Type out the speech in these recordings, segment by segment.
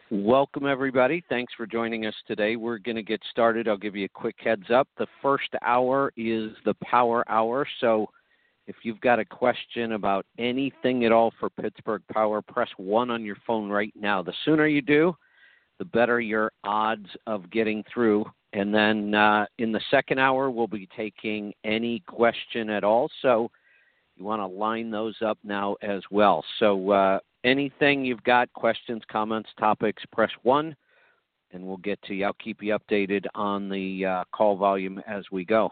Welcome, everybody. Thanks for joining us today. We're going to get started. I'll give you a quick heads up. The first hour is the Power Hour. So if you've got a question about anything at all for Pittsburgh Power, press 1 on your phone right now. The sooner you do, the better your odds of getting through. And then in the second hour, we'll be taking any question at all. So you want to line those up now as well. So anything you've got, questions, comments, topics, press 1, and we'll get to you. I'll keep you updated on the call volume as we go.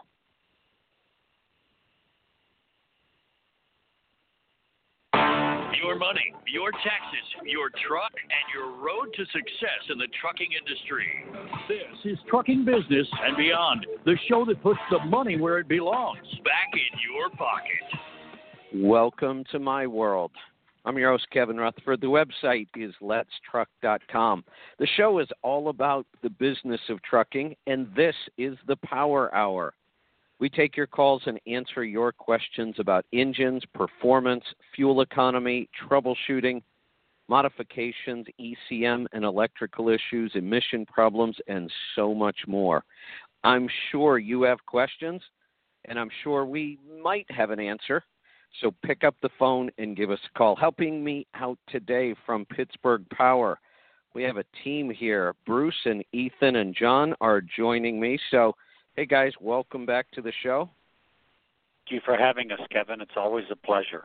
Your money, your taxes, your truck, and your road to success in the trucking industry. This is Trucking Business and Beyond, the show that puts the money where it belongs, back in your pocket. Welcome to my world. I'm your host, Kevin Rutherford. The website is letstruck.com. The show is all about the business of trucking, and this is the Power Hour. We take your calls and answer your questions about engines, performance, fuel economy, troubleshooting, modifications, ECM and electrical issues, emission problems, and so much more. I'm sure you have questions, and I'm sure we might have an answer. So pick up the phone and give us a call. Helping me out today from Pittsburgh Power, we have a team here. Bruce and Ethan and John are joining me. So, hey, guys, welcome back to the show. Thank you for having us, Kevin. It's always a pleasure.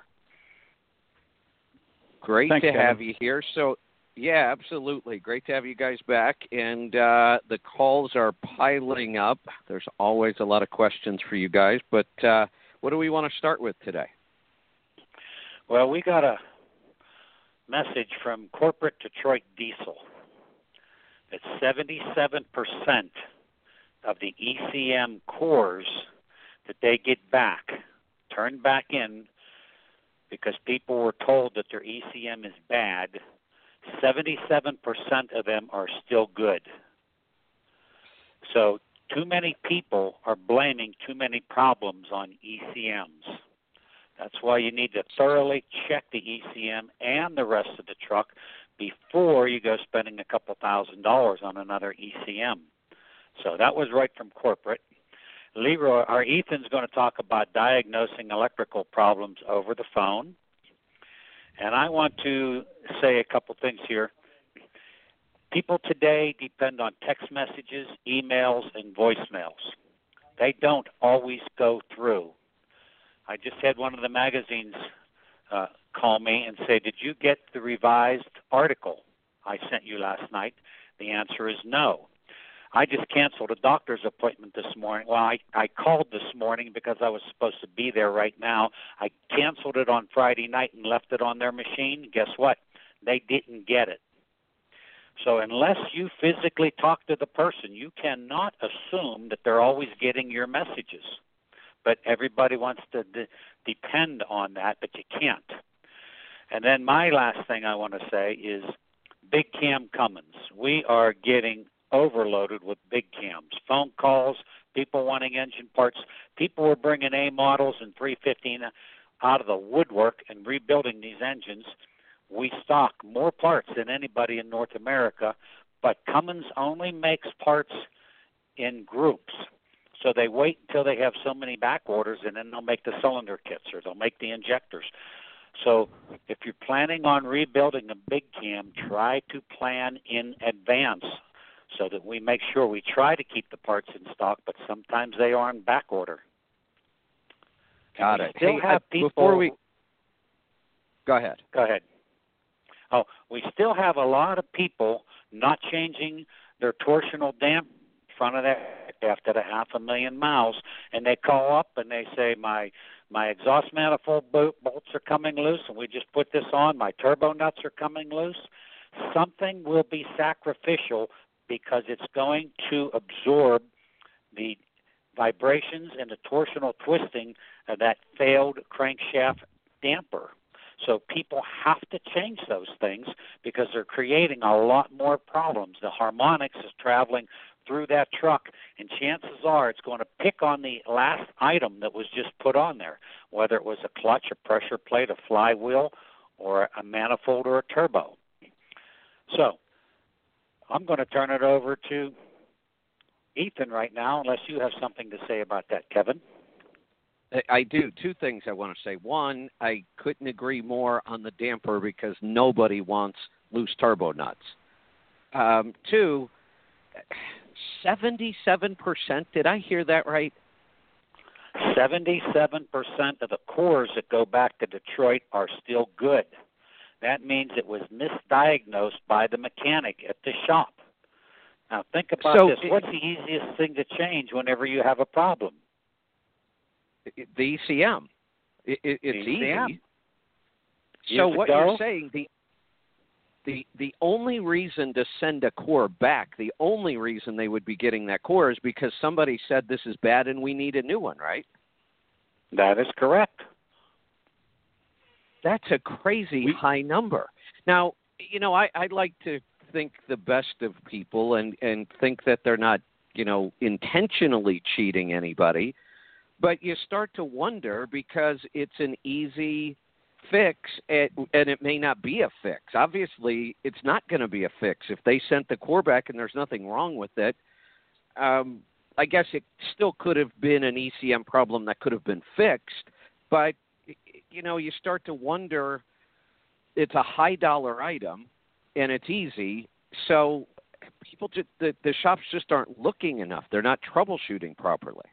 Great Thanks, to Kevin. have you here. So, yeah, absolutely. Great to have you guys back. And the calls are piling up. There's always a lot of questions for you guys. But what do we want to start with today? Well, we got a message from corporate Detroit Diesel that 77% of the ECM cores that they get back, turned back in because people were told that their ECM is bad, 77% of them are still good. So too many people are blaming too many problems on ECMs. That's why you need to thoroughly check the ECM and the rest of the truck before you go spending a couple $1,000s on another ECM. So that was right from corporate. Leroy, our Ethan's going to talk about diagnosing electrical problems over the phone. And I want to say a couple things here. People today depend on text messages, emails, and voicemails. They don't always go through. I just had one of the magazines call me and say, did you get the revised article I sent you last night? The answer is no. I just canceled a doctor's appointment this morning. Well, I called this morning because I was supposed to be there right now. I canceled it on Friday night and left it on their machine. Guess what? They didn't get it. So unless you physically talk to the person, you cannot assume that they're always getting your messages. But everybody wants to depend on that, but you can't. And then my last thing I want to say is Big Cam Cummins. We are getting overloaded with big cams, phone calls, people wanting engine parts. People were bringing A models and 315 out of the woodwork and rebuilding these engines. We stock more parts than anybody in North America, but Cummins only makes parts in groups. So they wait until they have so many back orders, and then they'll make the cylinder kits or they'll make the injectors. So if you're planning on rebuilding a big cam, try to plan in advance so that we make sure we try to keep the parts in stock, but sometimes they are on back order. Got it. Still have people... Before we... Go ahead. Go ahead. Oh, we still have a lot of people not changing their torsional damp front of their after the 500,000 miles, and they call up and they say, my exhaust manifold bolts are coming loose, and we just put this on, my turbo nuts are coming loose. Something will be sacrificial because it's going to absorb the vibrations and the torsional twisting of that failed crankshaft damper. So people have to change those things because they're creating a lot more problems. The harmonics is traveling through that truck, and chances are it's going to pick on the last item that was just put on there, whether it was a clutch, a pressure plate, a flywheel, or a manifold or a turbo. So I'm going to turn it over to Ethan right now, unless you have something to say about that, Kevin. I do. Two things I want to say. One, I couldn't agree more on the damper because nobody wants loose turbo nuts. Two, 77%, did I hear that right? 77% of the cores that go back to Detroit are still good. That means it was misdiagnosed by the mechanic at the shop. Now think about this. What's the easiest thing to change whenever you have a problem? The ECM. It's ECM. easy. So what you're saying, the only reason to send a core back, the only reason they would be getting that core is because somebody said this is bad and we need a new one, right? That is correct. That's a crazy high number. Now, I like to think the best of people and think that they're not, intentionally cheating anybody. But you start to wonder because it's an easy fix, and it may not be a fix. Obviously, it's not going to be a fix. If they sent the core back and there's nothing wrong with it, I guess it still could have been an ECM problem that could have been fixed. But, you start to wonder, it's a high-dollar item, and it's easy. So people the shops just aren't looking enough. They're not troubleshooting properly.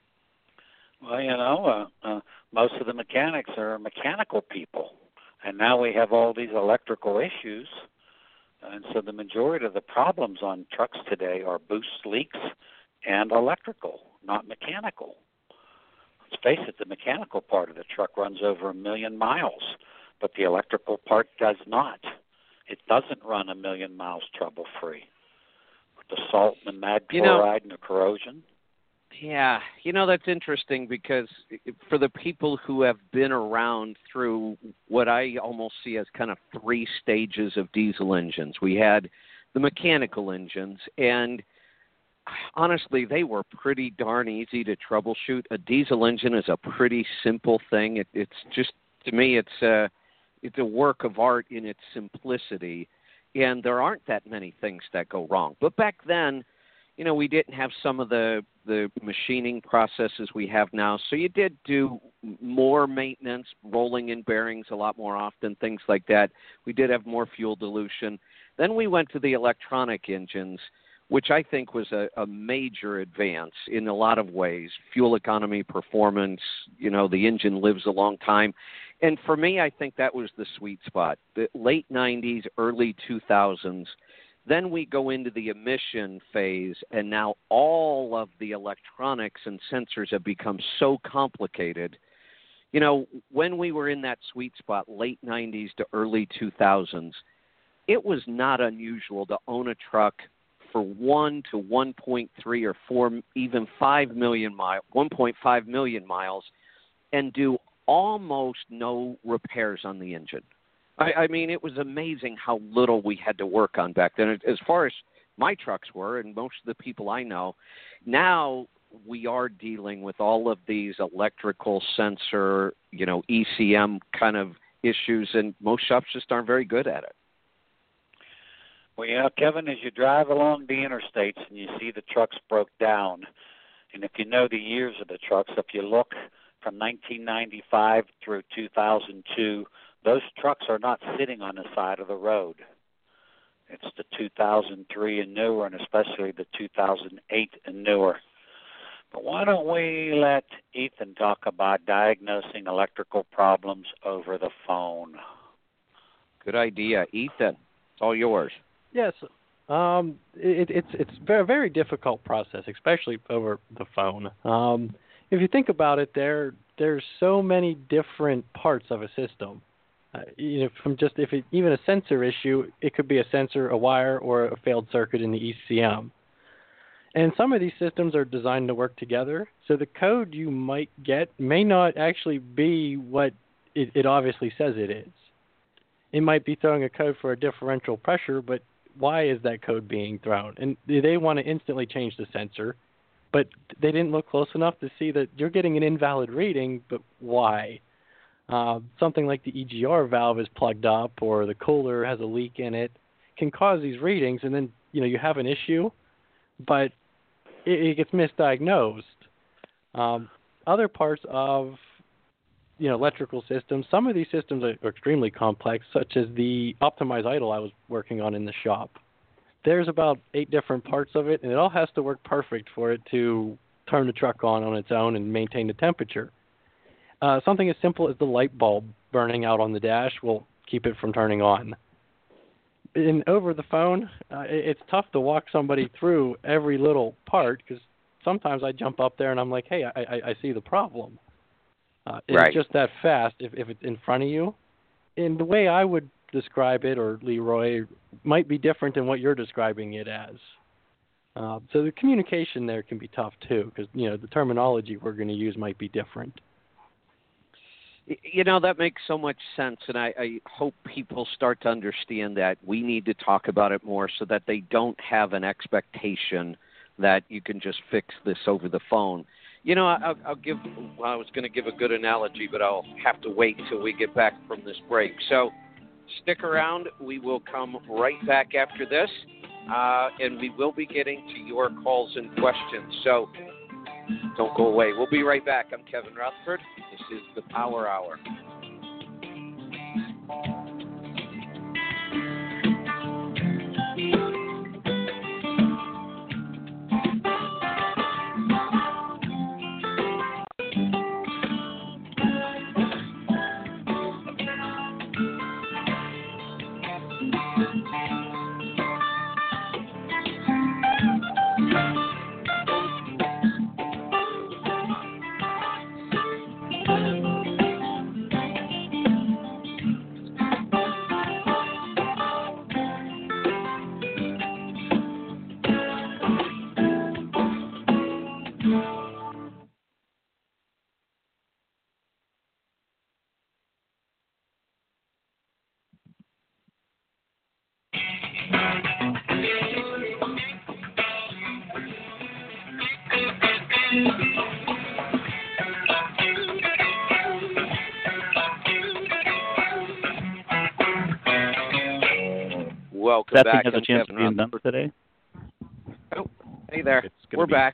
Well, most of the mechanics are mechanical people, and now we have all these electrical issues, and so the majority of the problems on trucks today are boost leaks and electrical, not mechanical. Let's face it, the mechanical part of the truck runs over 1 million miles, but the electrical part does not. It doesn't run 1 million miles trouble-free. With the salt and the mad chloride and the corrosion. Yeah, that's interesting because for the people who have been around through what I almost see as kind of 3 stages of diesel engines, we had the mechanical engines, and honestly, they were pretty darn easy to troubleshoot. A diesel engine is a pretty simple thing. It's just, to me, it's a work of art in its simplicity, and there aren't that many things that go wrong. But back then, we didn't have some of the machining processes we have now. So you did do more maintenance, rolling in bearings a lot more often, things like that. We did have more fuel dilution. Then we went to the electronic engines, which I think was a major advance in a lot of ways. Fuel economy, performance, the engine lives a long time. And for me, I think that was the sweet spot. The late 90s, early 2000s. Then we go into the emission phase, and now all of the electronics and sensors have become so complicated. When we were in that sweet spot, late 90s to early 2000s, it was not unusual to own a truck for 1 to 1.3 or 4, even 5 million 1.5 million miles, and do almost no repairs on the engine. I mean, it was amazing how little we had to work on back then. As far as my trucks were, and most of the people I know, now we are dealing with all of these electrical sensor, ECM kind of issues, and most shops just aren't very good at it. Well, Kevin, as you drive along the interstates and you see the trucks broke down, and if you know the years of the trucks, if you look from 1995 through 2002, those trucks are not sitting on the side of the road. It's the 2003 and newer, and especially the 2008 and newer. But why don't we let Ethan talk about diagnosing electrical problems over the phone? Good idea. Ethan, it's all yours. Yes. It's a very difficult process, especially over the phone. If you think about it, there's so many different parts of a system. From just even a sensor issue, it could be a sensor, a wire, or a failed circuit in the ECM. And some of these systems are designed to work together, so the code you might get may not actually be what it obviously says it is. It might be throwing a code for a differential pressure, but why is that code being thrown? And they want to instantly change the sensor, but they didn't look close enough to see that you're getting an invalid reading, but why? Something like the EGR valve is plugged up or the cooler has a leak in it can cause these readings, and then you have an issue, but it gets misdiagnosed. Other parts of electrical systems, some of these systems are extremely complex, such as the optimized idle I was working on in the shop. There's about 8 different parts of it, and it all has to work perfect for it to turn the truck on its own and maintain the temperature. Something as simple as the light bulb burning out on the dash will keep it from turning on. And over the phone, it's tough to walk somebody through every little part, because sometimes I jump up there and I'm like, hey, I see the problem. It's just that fast if it's in front of you. And the way I would describe it, or Leroy, might be different than what you're describing it as. So the communication there can be tough too, because the terminology we're going to use might be different. That makes so much sense, and I hope people start to understand that we need to talk about it more so that they don't have an expectation that you can just fix this over the phone. I was going to give a good analogy, but I'll have to wait till we get back from this break. So stick around. We will come right back after this, and we will be getting to your calls and questions. So don't go away. We'll be right back. I'm Kevin Rutherford. This is the Power Hour. Welcome back. Has a chance to be in number today. Oh, hey there. We're back.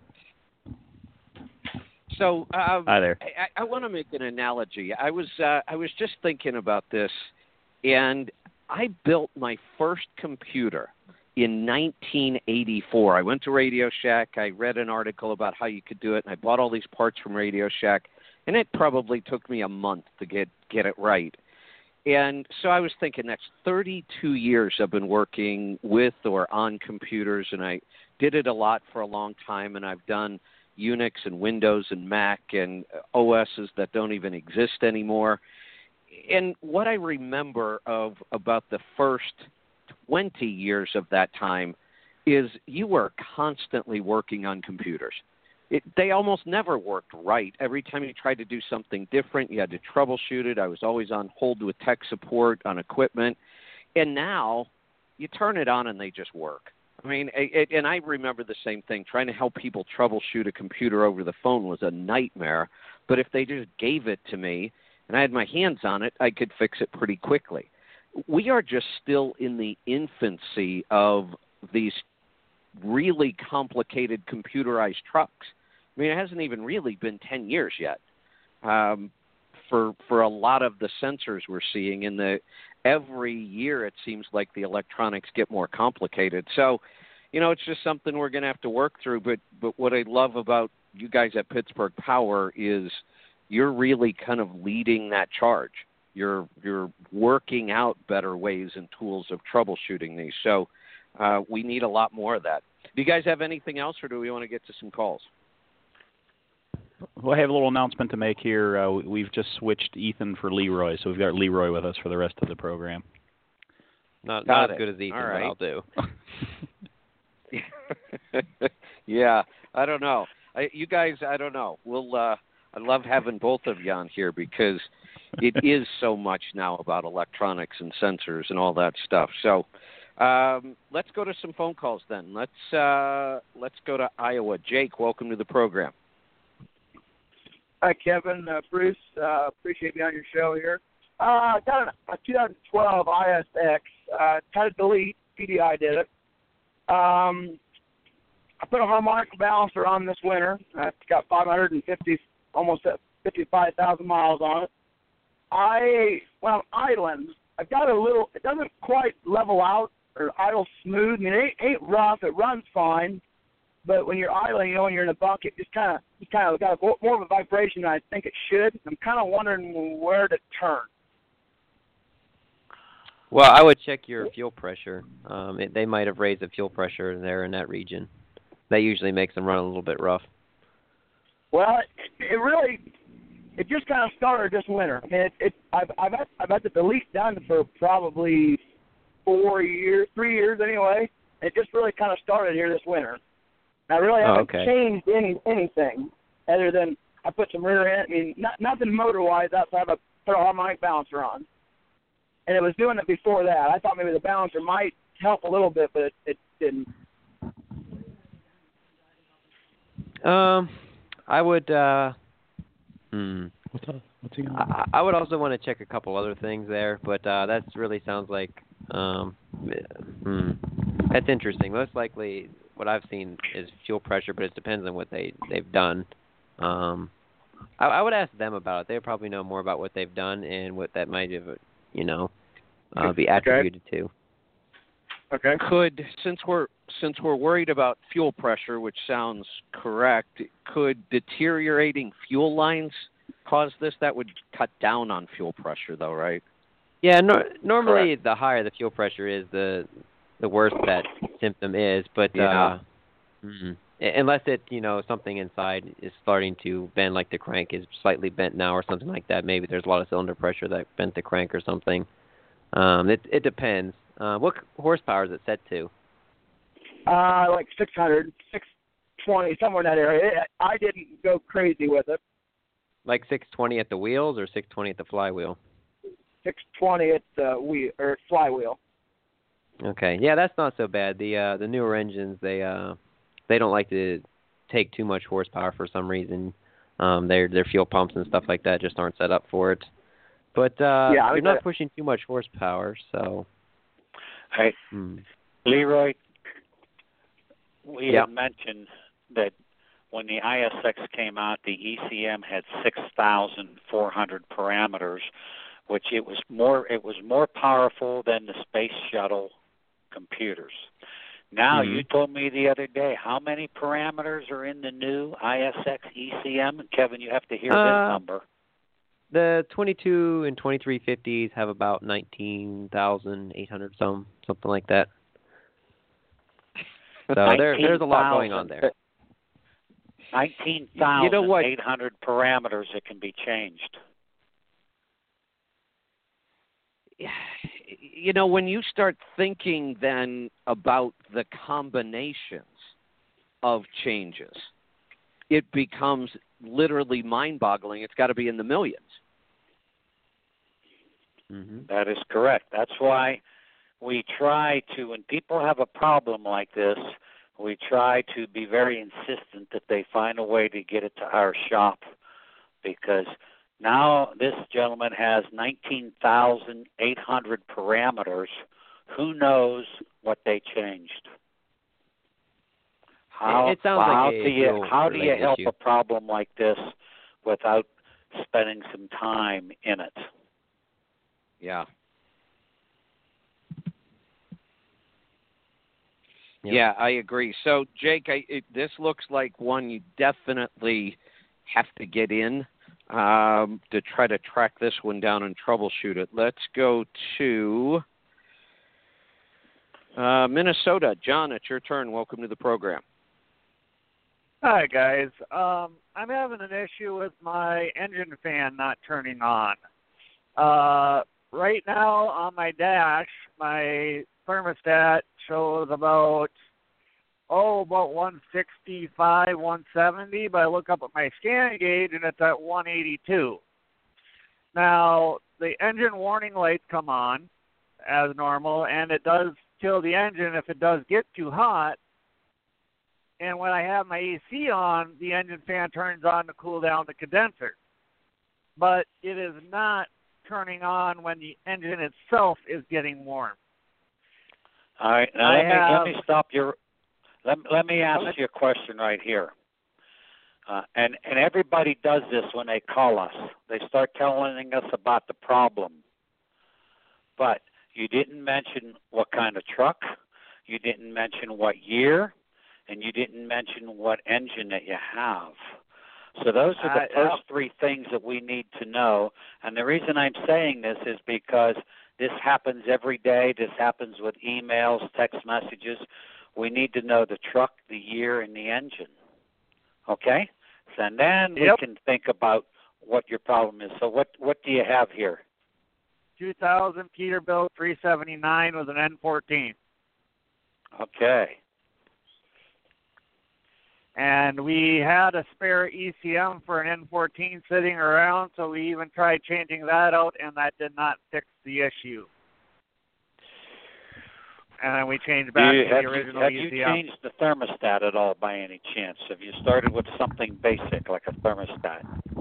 So hi there. I want to make an analogy. I was just thinking about this, and I built my first computer in 1984. I went to Radio Shack. I read an article about how you could do it, and I bought all these parts from Radio Shack, and it probably took me a month to get it right. And so I was thinking, that's 32 years I've been working with or on computers, and I did it a lot for a long time, and I've done Unix and Windows and Mac and OSs that don't even exist anymore. And what I remember of about the first 20 years of that time is you were constantly working on computers. They almost never worked right. Every time you tried to do something different, you had to troubleshoot it. I was always on hold with tech support on equipment. And now you turn it on and they just work. I mean, and I remember the same thing. Trying to help people troubleshoot a computer over the phone was a nightmare. But if they just gave it to me and I had my hands on it, I could fix it pretty quickly. We are just still in the infancy of these really complicated computerized trucks. I mean, it hasn't even really been 10 years yet for a lot of the sensors we're seeing. Every year it seems like the electronics get more complicated. So, it's just something we're going to have to work through. But what I love about you guys at Pittsburgh Power is you're really kind of leading that charge. You're working out better ways and tools of troubleshooting these. So we need a lot more of that. Do you guys have anything else, or do we want to get to some calls? Well, I have a little announcement to make here. We've just switched Ethan for Leroy, so we've got Leroy with us for the rest of the program. Not as good as Ethan, right. But I'll do. Yeah, I don't know. You guys, I don't know. I love having both of you on here because it is so much now about electronics and sensors and all that stuff. So let's go to some phone calls then. Let's go to Iowa. Jake, welcome to the program. Hi, Kevin. Bruce, appreciate being on your show here. I got a 2012 ISX Had a delete. PDI did it. I put a harmonic balancer on this winter. It's got 550, almost 55,000 miles on it. When I'm idling, I've got it doesn't quite level out or idle smooth. I mean, it ain't rough. It runs fine. But when you're idling, when you're in a bunk, it just kind of got more of a vibration than I think it should. I'm kind of wondering where to turn. Well, I would check your fuel pressure. They might have raised the fuel pressure there in that region. That usually makes them run a little bit rough. Well, it just kind of started this winter. I mean, I've had the delete done for probably 3 years anyway. It just really kind of started here this winter. And I really haven't changed anything other than I put some rear end. I mean, nothing motor-wise outside of put a harmonic balancer on. And it was doing it before that. I thought maybe the balancer might help a little bit, but it didn't. I would. What's he gonna I would also want to check a couple other things there, but that really sounds like that's interesting. Most likely, what I've seen is fuel pressure, but it depends on what they've done. I would ask them about it. They probably know more about what they've done and what that might have, be attributed to. Okay. Since we're worried about fuel pressure, which sounds correct, could deteriorating fuel lines cause this? That would cut down on fuel pressure, though, right? Yeah. Normally, Correct. the higher the fuel pressure is, the worse that symptom is. But unless it, something inside is starting to bend, like the crank is slightly bent now or something like that. Maybe there's a lot of cylinder pressure that bent the crank or something. It depends. What horsepower is it set to? Like 600, 620, somewhere in that area. I didn't go crazy with it. Like 620 at the wheels or 620 at the flywheel? 620 at the flywheel. Okay, yeah, that's not so bad. The newer engines, they don't like to take too much horsepower for some reason. Their fuel pumps and stuff like that just aren't set up for it. But you're not pushing too much horsepower, so. Hey, Leroy, we had mentioned that when the ISX came out, the ECM had 6,400 parameters, which it was more powerful than the space shuttle computers. Now, you told me the other day, how many parameters are in the new ISX ECM? And Kevin, you have to hear this number. The 22 and 2350s have about 19,800 something like that. So there's a lot going on there. 19,800 parameters that can be changed. When you start thinking then about the combinations of changes, it becomes literally mind-boggling. It's got to be in the millions. That is correct. That's why we try to, when people have a problem like this, we try to be very insistent that they find a way to get it to our shop, because now this gentleman has 19,800 parameters. Who knows what they changed? How do you help a problem like this without spending some time in it? Yeah. Yeah, I agree. So, Jake, this looks like one you definitely have to get in to try to track this one down and troubleshoot it. Let's go to Minnesota. John, it's your turn. Welcome to the program. Hi, guys. I'm having an issue with my engine fan not turning on. Right now on my dash, my thermostat shows about 165, 170, but I look up at my scan gauge and it's at 182. Now, the engine warning lights come on as normal, and it does kill the engine if it does get too hot. And when I have my AC on, the engine fan turns on to cool down the condenser. But it is not turning on when the engine itself is getting warm. All right. Now let me stop your. Let me ask you a question right here. And everybody does this when they call us. They start telling us about the problem. But you didn't mention what kind of truck, you didn't mention what year, and you didn't mention what engine that you have. So those are the first three things that we need to know. And the reason I'm saying this is because this happens every day. This happens with emails, text messages. We need to know the truck, the year, and the engine. Okay? And then we can think about what your problem is. So what do you have here? 2000 Peterbilt 379 with an N14. Okay. And we had a spare ECM for an N14 sitting around, so we even tried changing that out, and that did not fix the issue. And then we changed back to the original ECM. Have you changed the thermostat at all by any chance? Have you started with something basic like a thermostat?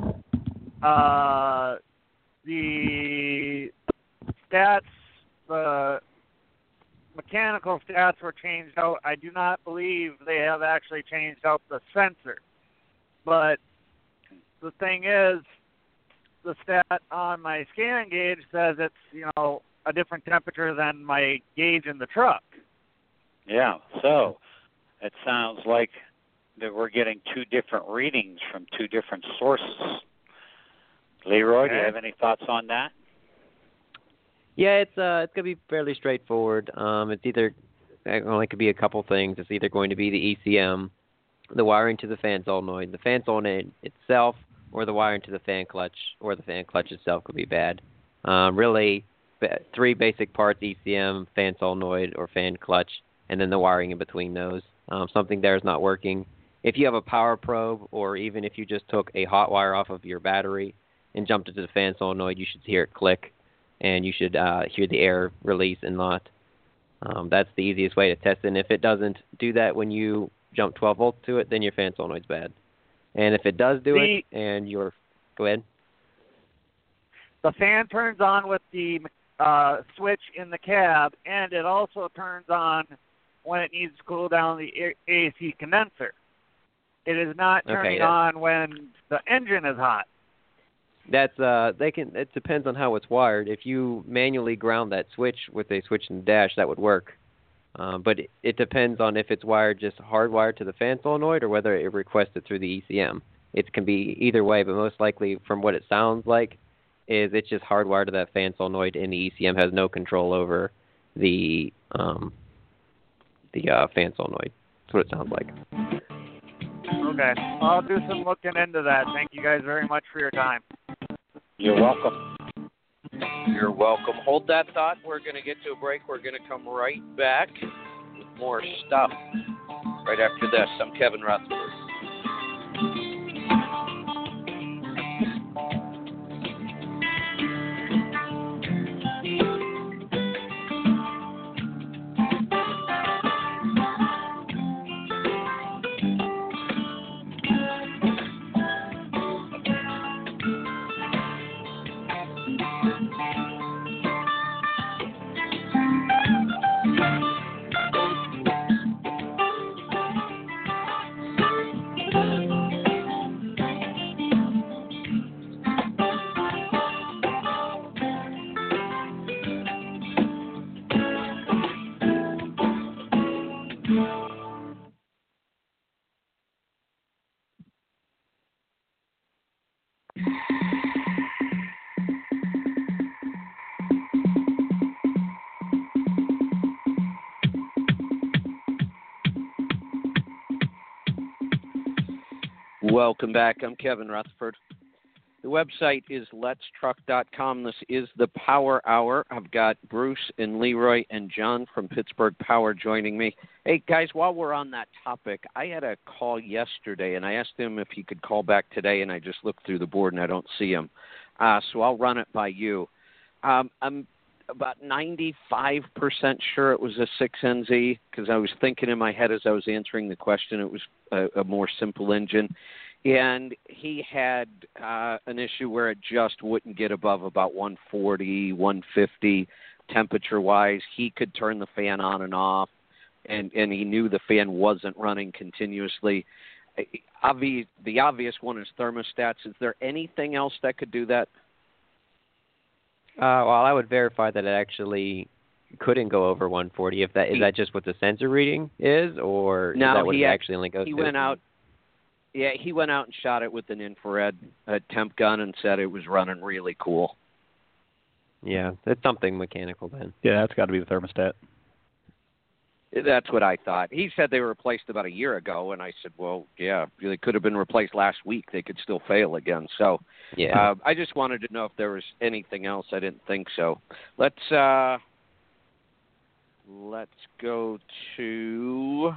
The stats, the mechanical stats were changed out. I do not believe they have actually changed out the sensor. But the thing is, the stat on my scan gauge says it's, a different temperature than my gauge in the truck. Yeah, so it sounds like that we're getting two different readings from two different sources. Leroy, do you have any thoughts on that? Yeah, it's gonna be fairly straightforward. It's either it could be a couple things. It's either going to be the ECM, the wiring to the fan solenoid, the fan solenoid itself, or the wiring to the fan clutch, or the fan clutch itself could be bad. Really, three basic parts: ECM, fan solenoid, or fan clutch, and then the wiring in between those. Something there is not working. If you have a power probe, or even if you just took a hot wire off of your battery and jumped into the fan solenoid, you should hear it click, and you should hear the air release and not. That's the easiest way to test it. And if it doesn't do that when you jump 12 volts to it, then your fan solenoid's bad. And if it does do it, and you're... Go ahead. The fan turns on with the switch in the cab, and it also turns on when it needs to cool down the AC condenser. It is not turning on when the engine is hot. That's it depends on how it's wired. If you manually ground that switch with a switch in the dash, that would work. But it depends on if it's wired just hardwired to the fan solenoid or whether it requests it through the ECM. It can be either way, but most likely from what it sounds like is it's just hardwired to that fan solenoid, and the ECM has no control over the fan solenoid. That's what it sounds like. Okay. I'll do some looking into that. Thank you guys very much for your time. You're welcome. You're welcome. Hold that thought. We're going to get to a break. We're going to come right back with more stuff right after this. I'm Kevin Rutherford. Welcome back. I'm Kevin Rutherford. The website is letstruck.com. This is the Power Hour. I've got Bruce and Leroy and John from Pittsburgh Power joining me. Hey, guys, while we're on that topic, I had a call yesterday, and I asked him if he could call back today, and I just looked through the board, and I don't see him. So I'll run it by you. I'm about 95% sure it was a 6NZ because I was thinking in my head as I was answering the question it was a more simple engine. And he had an issue where it just wouldn't get above about 140, 150 temperature-wise. He could turn the fan on and off, and he knew the fan wasn't running continuously. The obvious one is thermostats. Is there anything else that could do that? Well, I would verify that it actually couldn't go over 140. Is that just what the sensor reading is, or is that what it actually only goes to? He went out and shot it with an infrared temp gun and said it was running really cool. Yeah, it's something mechanical then. Yeah, that's got to be the thermostat. That's what I thought. He said they were replaced about a year ago, and I said, well, yeah, they could have been replaced last week. They could still fail again. So yeah. I just wanted to know if there was anything else. I didn't think so. Let's go to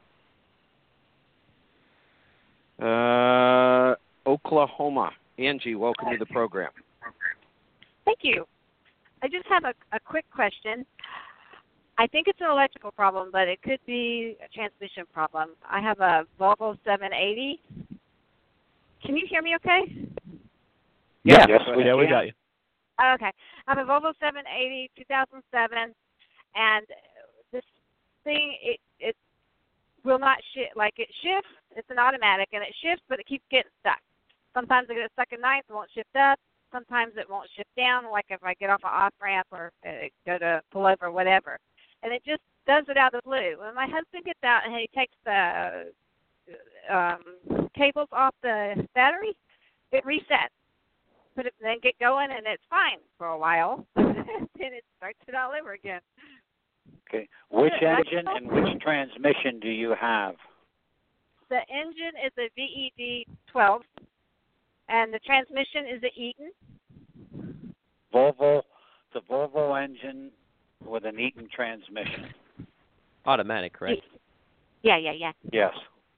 Oklahoma. Angie, welcome to the program. Thank you. I just have a quick question. I think it's an electrical problem, but it could be a transmission problem. I have a Volvo 780. Can you hear me okay? Yeah, yes, we got you. Okay. I have a Volvo 780, 2007, and this thing, it will not shift. Like, it shifts. It's an automatic, and it shifts, but it keeps getting stuck. Sometimes I get stuck at ninth, it won't shift up. Sometimes it won't shift down, like if I get off an off-ramp or go to pull over or whatever. And it just does it out of the blue. When my husband gets out and he takes the cables off the battery, it resets. Then get going, and it's fine for a while. Then it starts it all over again. Okay. Which engine and which transmission do you have? The engine is a VED 12, and the transmission is a Eaton. Volvo, the Volvo engine with an Eaton transmission. Automatic, correct? Yeah. Yes. Yeah.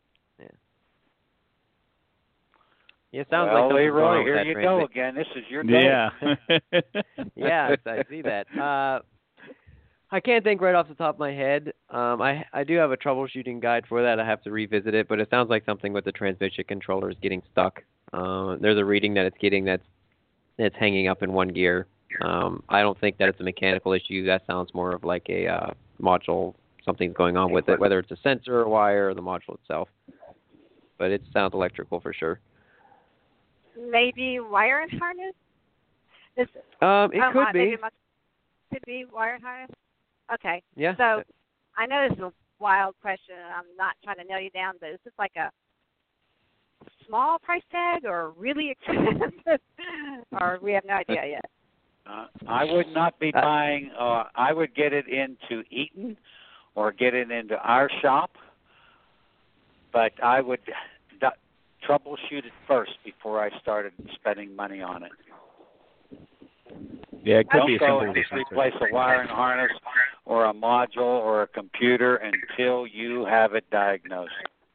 It sounds well, like Leroy, here you go again. This is your day. Yeah. Yeah, I see that. I can't think right off the top of my head. I do have a troubleshooting guide for that. I have to revisit it, but it sounds like something with the transmission controller is getting stuck. There's a reading that it's getting that's hanging up in one gear. I don't think that it's a mechanical issue. That sounds more of like a module. Something's going on with it, whether it's a sensor or wire or the module itself. But it sounds electrical for sure. Maybe wire and harness? It could be. Could be wire and harness? Okay. Yeah. So I know this is a wild question, and I'm not trying to nail you down, but is this like a small price tag or really expensive? Or we have no idea yet? I would not be buying. I would get it into Eaton or get it into our shop, but I would troubleshoot it first before I started spending money on it. Yeah, it could be Don't simple. go replace a wiring harness or a module or a computer until you have it diagnosed.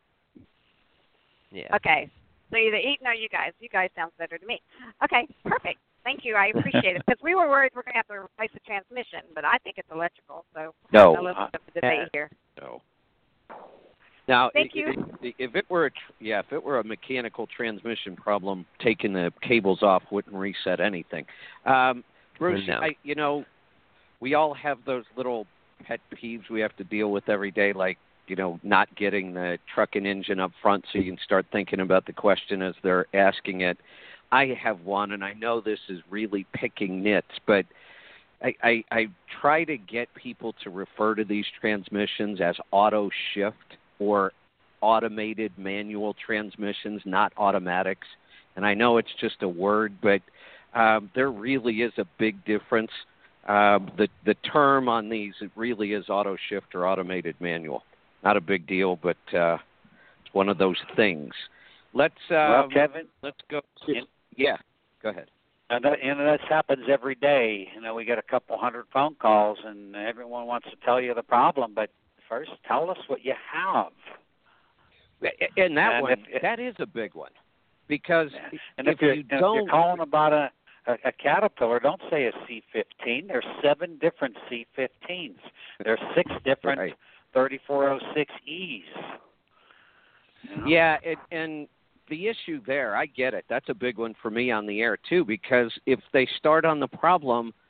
Yeah. Okay. So either Eaton or you guys. You guys sounds better to me. Okay, perfect. Thank you. I appreciate it. Because we were worried we're going to have to replace the transmission, but I think it's electrical. So no. I'll listen to the debate here. No. Now, thank you. If it were a mechanical transmission problem, taking the cables off wouldn't reset anything. Bruce, no. We all have those little pet peeves we have to deal with every day, like, not getting the truck and engine up front so you can start thinking about the question as they're asking it. I have one, and I know this is really picking nits, but I try to get people to refer to these transmissions as auto shift or automated manual transmissions, not automatics. And I know it's just a word, but there really is a big difference. The term on these, it really is auto shift or automated manual. Not a big deal, but it's one of those things. Let's Kevin, let's go. Yeah, go ahead. And that happens every day. We get a couple hundred phone calls, and everyone wants to tell you the problem, but first, tell us what you have. And that is a big one, because if you're calling about a Caterpillar, don't say a C15. There's 7 different C15s. There's 6 different 3406Es. Yeah, and the issue there, I get it. That's a big one for me on the air too, because if they start on the problem,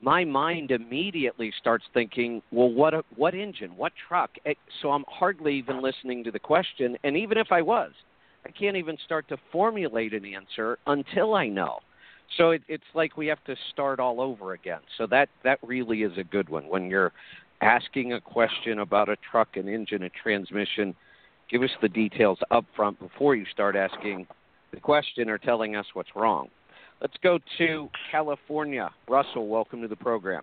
my mind immediately starts thinking, well, what engine, what truck? So I'm hardly even listening to the question, and even if I was, I can't even start to formulate an answer until I know. So it's like we have to start all over again. So that really is a good one. When you're asking a question about a truck, an engine, a transmission, give us the details up front before you start asking the question or telling us what's wrong. Let's go to California. Russell, welcome to the program.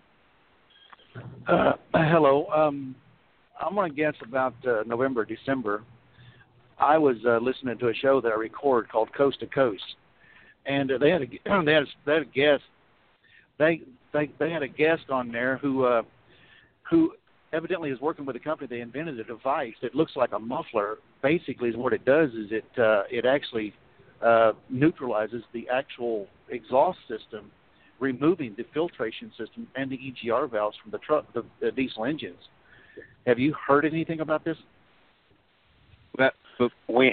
Hello. I'm going to guess about November, December. I was listening to a show that I record called Coast to Coast, and they had a guest. They had a guest on there who evidently is working with a company. They invented a device that looks like a muffler. Basically, is what it does is it actually neutralizes the actual exhaust system, removing the filtration system and the EGR valves from the truck, the diesel engines. Have you heard anything about this? We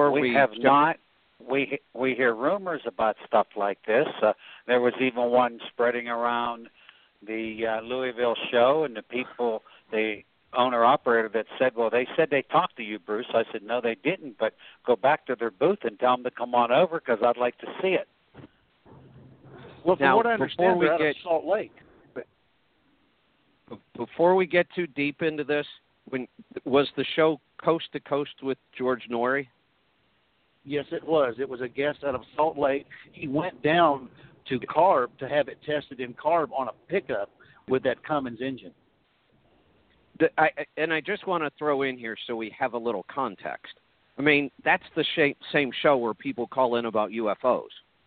hear rumors about stuff like this. There was even one spreading around the Louisville show, and the owner-operator that said, well, they said they talked to you, Bruce. I said, no, they didn't, but go back to their booth and tell them to come on over because I'd like to see it. Well, from what I understand, they're out of Salt Lake. Before we get too deep into this, was the show Coast to Coast with George Norrie? Yes, it was. It was a guest out of Salt Lake. He went down to CARB to have it tested in CARB on a pickup with that Cummins engine. I just want to throw in here so we have a little context. I mean, that's the same show where people call in about UFOs.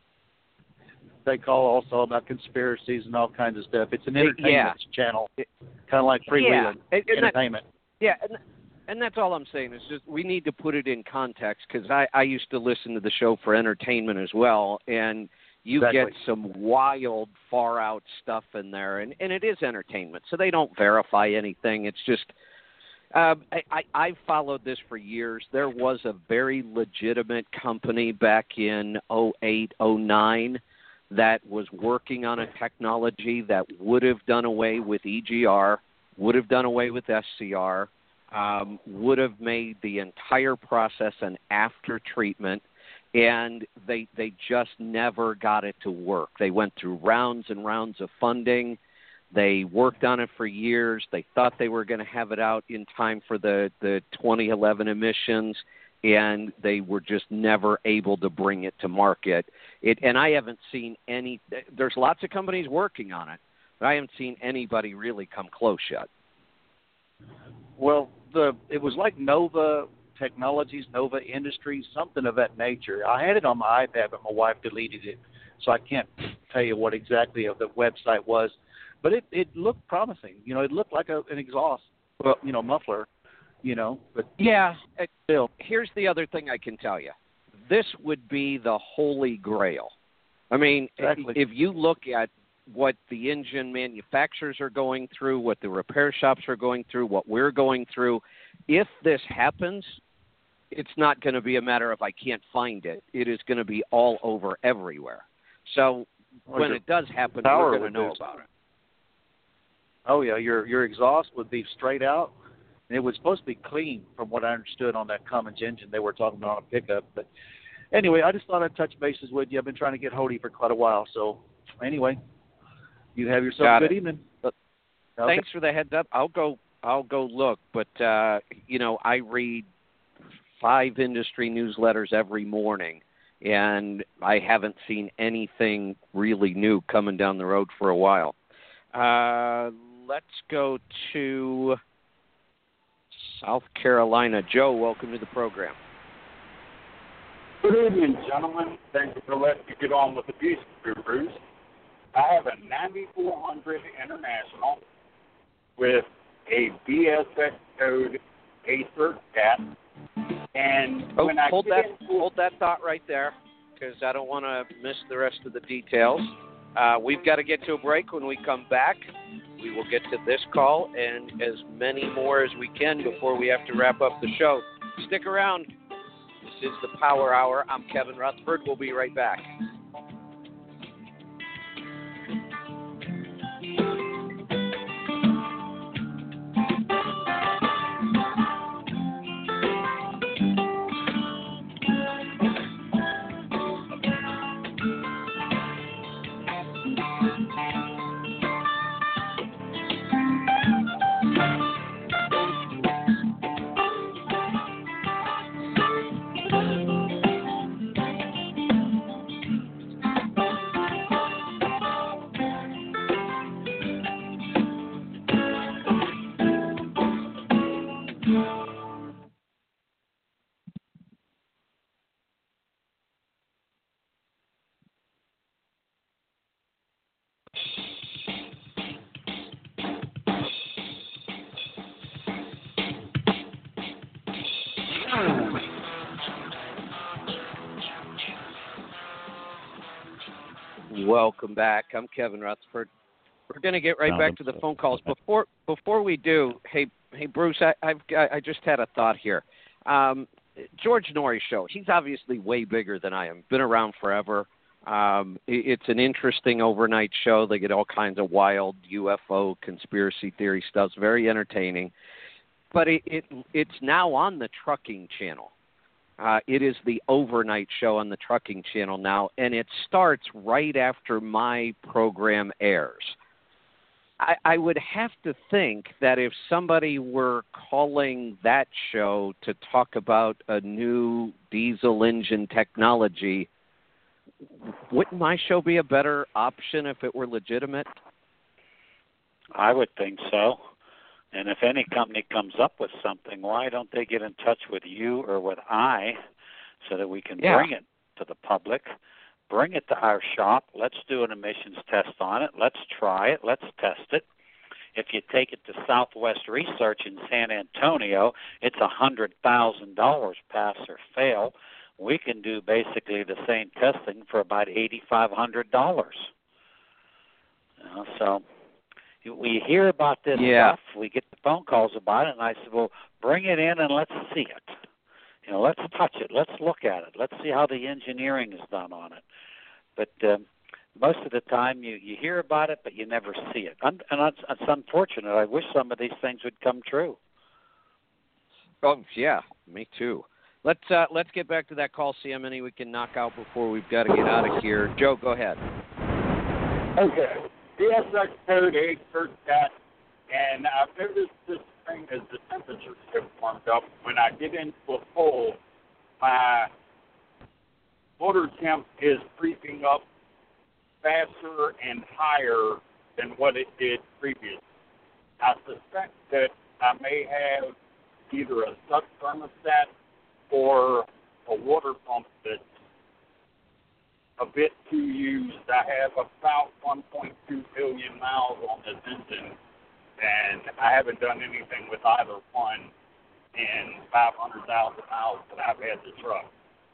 They call also about conspiracies and all kinds of stuff. It's an entertainment channel, kind of like freewheeling entertainment. And that's all I'm saying is just we need to put it in context because I used to listen to the show for entertainment as well, and you get some wild, far-out stuff in there, and it is entertainment, so they don't verify anything. It's just I've followed this for years. There was a very legitimate company back in 2008, 2009 that was working on a technology that would have done away with EGR, would have done away with SCR, would have made the entire process an after treatment, and they just never got it to work. They went through rounds and rounds of funding. They worked on it for years. They thought they were going to have it out in time for the 2011 emissions, and they were just never able to bring it to market. And I haven't seen any – there's lots of companies working on it, but I haven't seen anybody really come close yet. Well, it was like Nova Technologies, Nova Industries, something of that nature. I had it on my iPad, but my wife deleted it, so I can't tell you what exactly the website was. But it looked promising. You know, it looked like an exhaust, muffler, But yeah, still. Here's the other thing I can tell you. This would be the holy grail. I mean, if you look at what the engine manufacturers are going through, what the repair shops are going through, what we're going through, if this happens, it's not going to be a matter of I can't find it. It is going to be all over everywhere. So when it does happen, we're going to know about it. Oh, yeah, your exhaust would be straight out. And it was supposed to be clean from what I understood on that Cummins engine they were talking about on a pickup. But anyway, I just thought I'd touch bases with you. I've been trying to get hold of you for quite a while. So anyway, you have yourself a good evening. Thanks for the heads up. I'll go look. But, I read 5 industry newsletters every morning, and I haven't seen anything really new coming down the road for a while. Let's go to South Carolina. Joe, welcome to the program. Good evening, gentlemen. Thank you for letting me get on with the Beast Gurus. I have a 9400 International with a BSX code Acer cap. And hold that thought right there, because I don't want to miss the rest of the details. We've got to get to a break. When we come back, we will get to this call and as many more as we can before we have to wrap up the show. Stick around. This is the Power Hour. I'm Kevin Rutherford. We'll be right back. Welcome back. I'm Kevin Rutherford. We're going to get right back to the phone calls. Before we do, hey Bruce, I just had a thought here. George Norrie show. He's obviously way bigger than I am. Been around forever. It's an interesting overnight show. They get all kinds of wild UFO conspiracy theory stuff. It's very entertaining. But it's now on the Trucking Channel. It is the overnight show on the Trucking Channel now, and it starts right after my program airs. I would have to think that if somebody were calling that show to talk about a new diesel engine technology, wouldn't my show be a better option if it were legitimate? I would think so. And if any company comes up with something, why don't they get in touch with you or with I so that we can bring it to the public, bring it to our shop, let's do an emissions test on it, let's try it, let's test it. If you take it to Southwest Research in San Antonio, it's $100,000 pass or fail. We can do basically the same testing for about $8,500. So we hear about this stuff, we get the phone calls about it, and I said, well, bring it in and let's see it. Let's touch it, let's look at it, let's see how the engineering is done on it. But most of the time you hear about it, but you never see it. And it's unfortunate. I wish some of these things would come true. Oh, yeah, me too. Let's get back to that call, see how many we can knock out before we've got to get out of here. Joe, go ahead. Okay. DSX code 8 first cat, and I've noticed this thing as the temperatures have warmed up. When I get into a hole, my motor temp is creeping up faster and higher than what it did previously. I suspect that I may have either a stuck thermostat or a water pump that's a bit too used. I have about 1.2 billion miles on this engine, and I haven't done anything with either one in 500,000 miles that I've had the truck.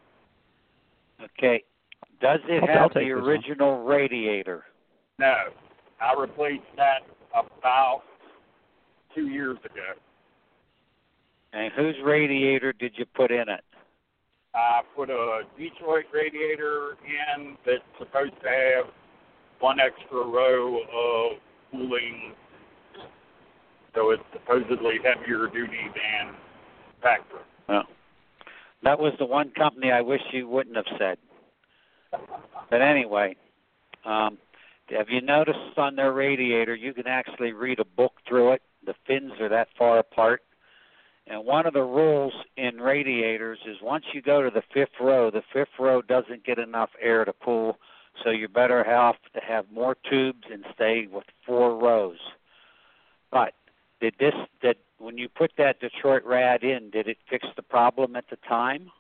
Okay. Does it have the original radiator? No. I replaced that about 2 years ago. And whose radiator did you put in it? I put a Detroit radiator in that's supposed to have one extra row of cooling, so it's supposedly heavier duty than factory. Oh. That was the one company I wish you wouldn't have said. But anyway, have you noticed on their radiator, you can actually read a book through it. The fins are that far apart. And one of the rules in radiators is once you go to the fifth row doesn't get enough air to cool, so you're better off to have more tubes and stay with 4 rows. But when you put that Detroit rad in, did it fix the problem at the time?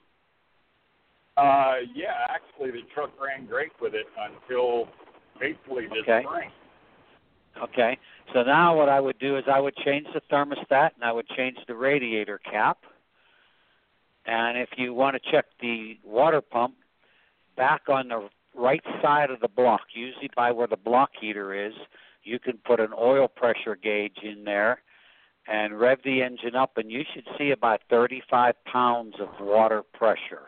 Yeah, actually the truck ran great with it until basically this spring. Okay. So now what I would do is I would change the thermostat and I would change the radiator cap. And if you want to check the water pump, back on the right side of the block, usually by where the block heater is, you can put an oil pressure gauge in there and rev the engine up, and you should see about 35 pounds of water pressure.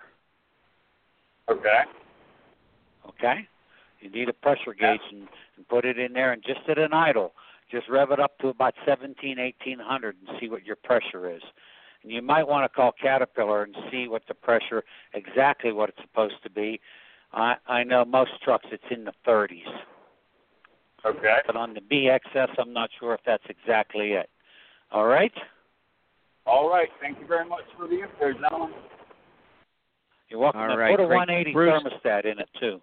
Okay? You need a pressure gauge and put it in there, and just at an idle, just rev it up to about 1800 and see what your pressure is. And you might want to call Caterpillar and see what the pressure, exactly what it's supposed to be. I know most trucks it's in the 30s. Okay. But on the BXS, I'm not sure if that's exactly it. All right? All right. Thank you very much for the info, gentlemen. You're welcome. All right, put a great. 180 Bruce, thermostat in it, too.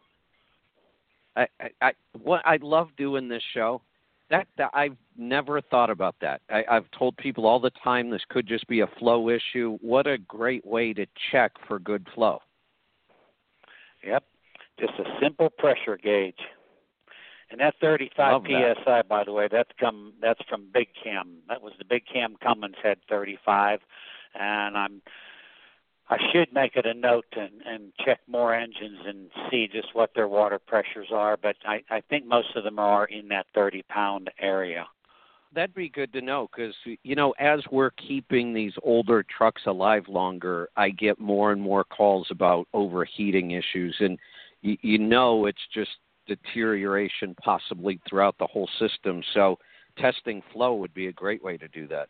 I love doing this show. That I've never thought about that. I've told people all the time this could just be a flow issue. What a great way to check for good flow. Yep, just a simple pressure gauge. And that 35 PSI, by the way, that's from Big Cam. That was the Big Cam Cummins had 35, and I should make it a note and check more engines and see just what their water pressures are, but I think most of them are in that 30-pound area. That'd be good to know because, as we're keeping these older trucks alive longer, I get more and more calls about overheating issues. And, it's just deterioration possibly throughout the whole system. So testing flow would be a great way to do that.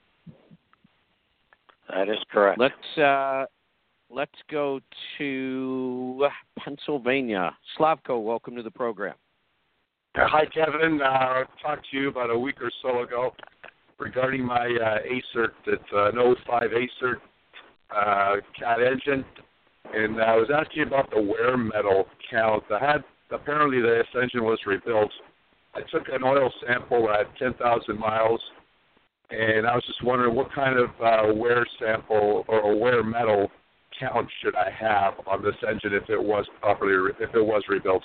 That is correct. Let's go to Pennsylvania. Slavko, welcome to the program. Hi, Kevin. I talked to you about a week or so ago regarding my ACERT. It's an 05 ACERT cat engine, and I was asking about the wear metal count. Apparently this engine was rebuilt. I took an oil sample at 10,000 miles, and I was just wondering what kind of wear sample or wear metal count should I have on this engine if it was rebuilt.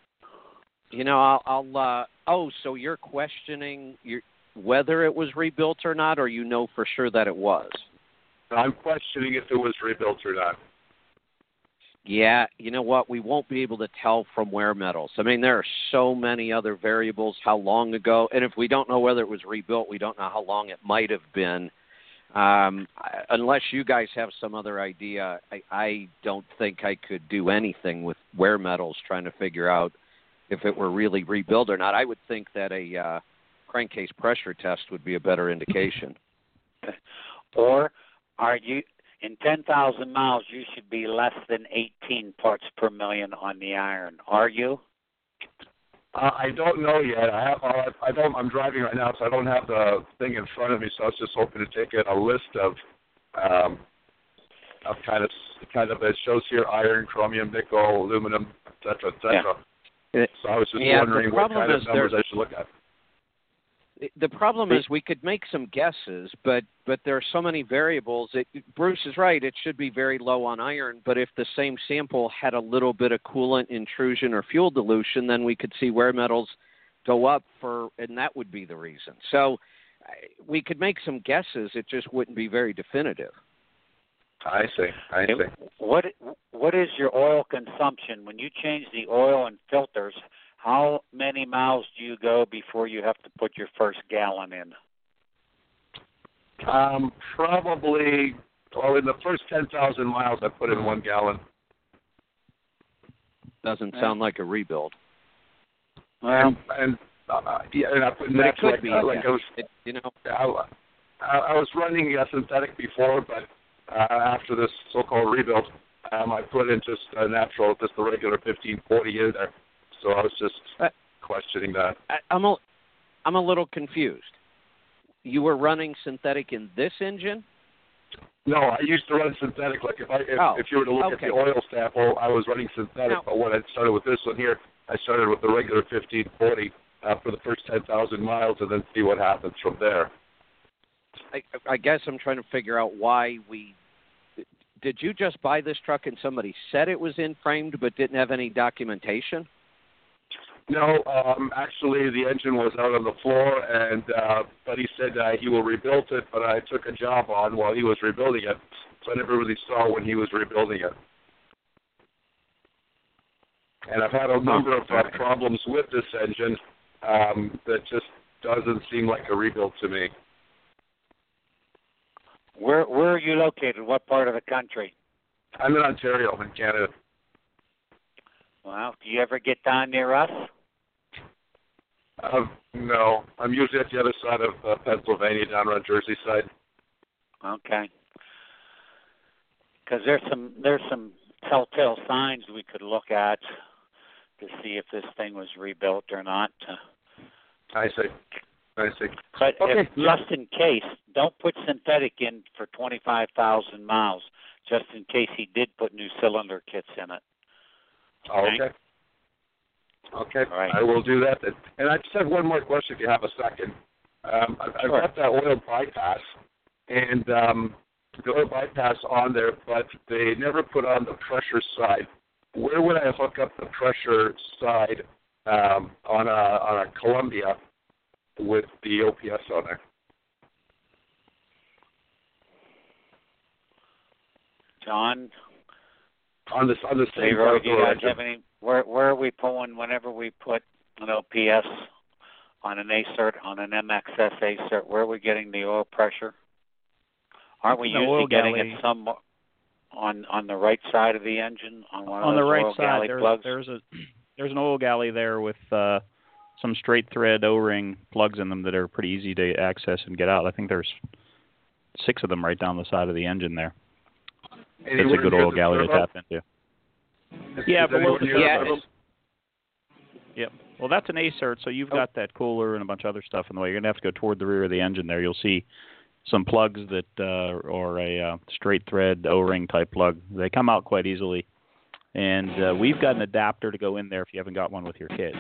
So you're questioning whether it was rebuilt or not, or for sure that it was? I'm questioning if it was rebuilt or not. Yeah, you know what? We won't be able to tell from wear metals. I mean, there are so many other variables, how long ago, and if we don't know whether it was rebuilt, we don't know how long it might have been. Unless you guys have some other idea, I don't think I could do anything with wear metals trying to figure out if it were really rebuilt or not. I would think that a crankcase pressure test would be a better indication. Or are you... In 10,000 miles, you should be less than 18 parts per million on the iron. Are you? I don't know yet. I'm driving right now, so I don't have the thing in front of me. So I was just hoping to take a list of kind of it shows here iron, chromium, nickel, aluminum, et cetera, et cetera. Yeah. So I was just wondering what kind of numbers I should look at. The problem is we could make some guesses, but there are so many variables. Bruce is right. It should be very low on iron, but if the same sample had a little bit of coolant intrusion or fuel dilution, then we could see wear metals go up and that would be the reason. So we could make some guesses. It just wouldn't be very definitive. I see. What is your oil consumption? When you change the oil and filters, how many miles do you go before you have to put your first gallon in? Probably, in the first 10,000 miles, I put in 1 gallon. Doesn't sound like a rebuild. And I put it could be. I was running synthetic before, but after this so-called rebuild, I put in just the regular 1540 in there. So I was just questioning that. I'm a little confused. You were running synthetic in this engine? No, I used to run synthetic. Like if you were to look at the oil sample, I was running synthetic. But when I started with this one here, I started with the regular 1540 for the first 10,000 miles, and then see what happens from there. I guess I'm trying to figure out why did you just buy this truck and somebody said it was in-framed but didn't have any documentation? No, actually the engine was out on the floor, and but he said he will rebuild it, but I took a job on while he was rebuilding it, so I never really saw when he was rebuilding it. And I've had a number of problems with this engine that just doesn't seem like a rebuild to me. Where are you located? What part of the country? I'm in Ontario, in Canada. Well, do you ever get down near us? No, I'm usually at the other side of Pennsylvania, down around Jersey side. Okay. Because there's some telltale signs we could look at to see if this thing was rebuilt or not. I see. But just in case, don't put synthetic in for 25,000 miles, just in case he did put new cylinder kits in it. Okay. Right. I will do that. And I just have one more question if you have a second. I've got that oil bypass, and the oil bypass on there, but they never put on the pressure side. Where would I hook up the pressure side on a Columbia with the OPS on there? John? On the same Leroy, do you guys engine. have any? Where are we pulling whenever we put an OPS on an ACERT, on an MXS ACERT? Where are we getting the oil pressure? Aren't we usually getting it some on the right side of the engine on one of those oil galley plugs? There's an oil galley there with some straight thread O-ring plugs in them that are pretty easy to access and get out. I think there's 6 of them right down the side of the engine there. It's a good oil galley to tap into. Yeah, below the surface. Yep. Well, that's an ACERT, so you've got that cooler and a bunch of other stuff in the way. You're going to have to go toward the rear of the engine there. You'll see some plugs that or a straight thread O-ring type plug. They come out quite easily. And we've got an adapter to go in there if you haven't got one with your kit.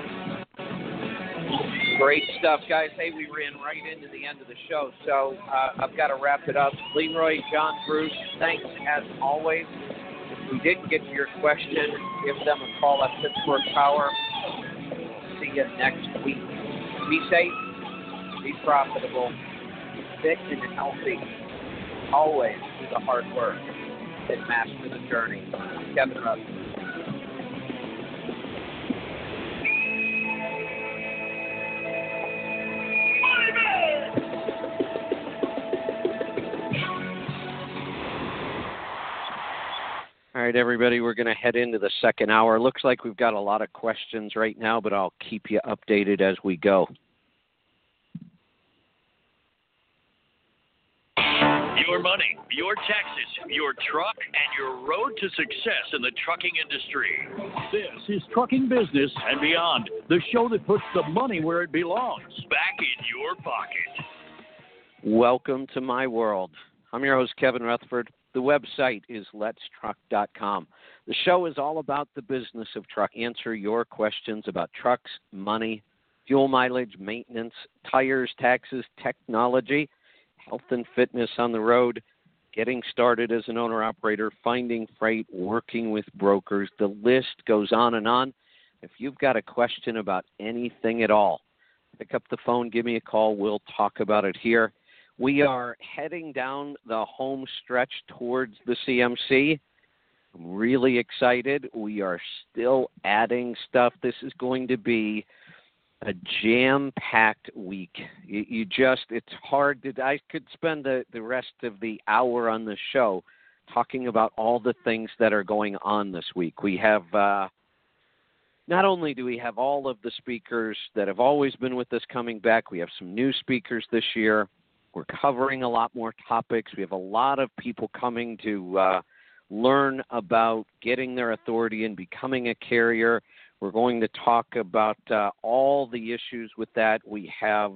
Great stuff, guys. Hey, we ran right into the end of the show, so I've got to wrap it up. Leroy, John, Bruce, thanks as always. If we didn't get to your question, give them a call at Pittsburgh Power. We'll see you next week. Be safe, be profitable, fit and healthy. Always do the hard work and master the journey. I'm Kevin Russ. All right, everybody, we're going to head into the second hour. Looks like we've got a lot of questions right now, but I'll keep you updated as we go. Your money, your taxes, your truck, and your road to success in the trucking industry. This is Trucking Business and Beyond, the show that puts the money where it belongs, back in your pocket. Welcome to my world. I'm your host, Kevin Rutherford. The website is letstruck.com. The show is all about the business of truck. Answer your questions about trucks, money, fuel mileage, maintenance, tires, taxes, technology, health and fitness on the road, getting started as an owner-operator, finding freight, working with brokers. The list goes on and on. If you've got a question about anything at all, pick up the phone, give me a call. We'll talk about it here. We are heading down the home stretch towards the CMC. I'm really excited. We are still adding stuff. This is going to be a jam-packed week. It's hard to, I could spend the rest of the hour on the show talking about all the things that are going on this week. We have, not only do we have all of the speakers that have always been with us coming back, we have some new speakers this year. We're covering a lot more topics. We have a lot of people coming to learn about getting their authority and becoming a carrier. We're going to talk about all the issues with that. We have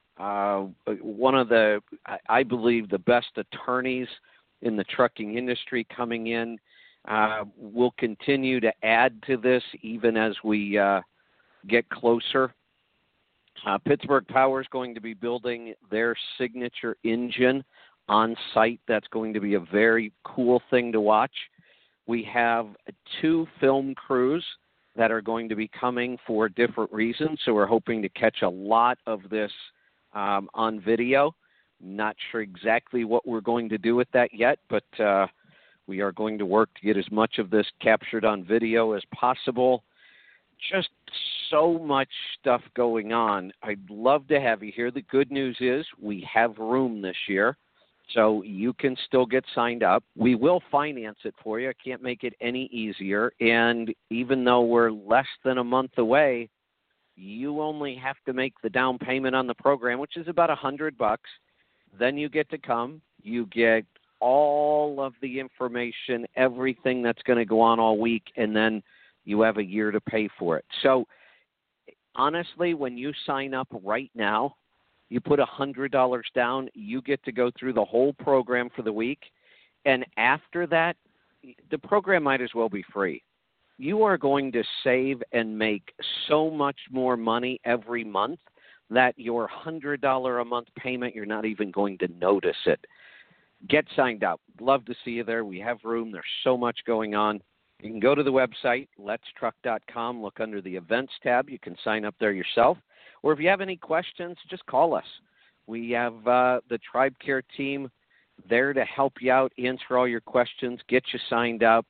one of the, I believe, the best attorneys in the trucking industry coming in. We'll continue to add to this even as we get closer. Pittsburgh Power is going to be building their signature engine on site. That's going to be a very cool thing to watch. We have 2 film crews that are going to be coming for different reasons, so we're hoping to catch a lot of this on video. Not sure exactly what we're going to do with that yet, but we are going to work to get as much of this captured on video as possible. Just so much stuff going on. I'd love to have you here. The good news is we have room this year, so you can still get signed up. We will finance it for you. I can't make it any easier. And even though we're less than a month away, you only have to make the down payment on the program, which is about $100. Then you get to come. You get all of the information, everything that's going to go on all week, and then you have a year to pay for it. So, honestly, when you sign up right now, you put $100 down, you get to go through the whole program for the week. And after that, the program might as well be free. You are going to save and make so much more money every month that your $100 a month payment, you're not even going to notice it. Get signed up. Love to see you there. We have room. There's so much going on. You can go to the website, letstruck.com, look under the events tab. You can sign up there yourself. Or if you have any questions, just call us. We have the Tribe Care team there to help you out, answer all your questions, get you signed up.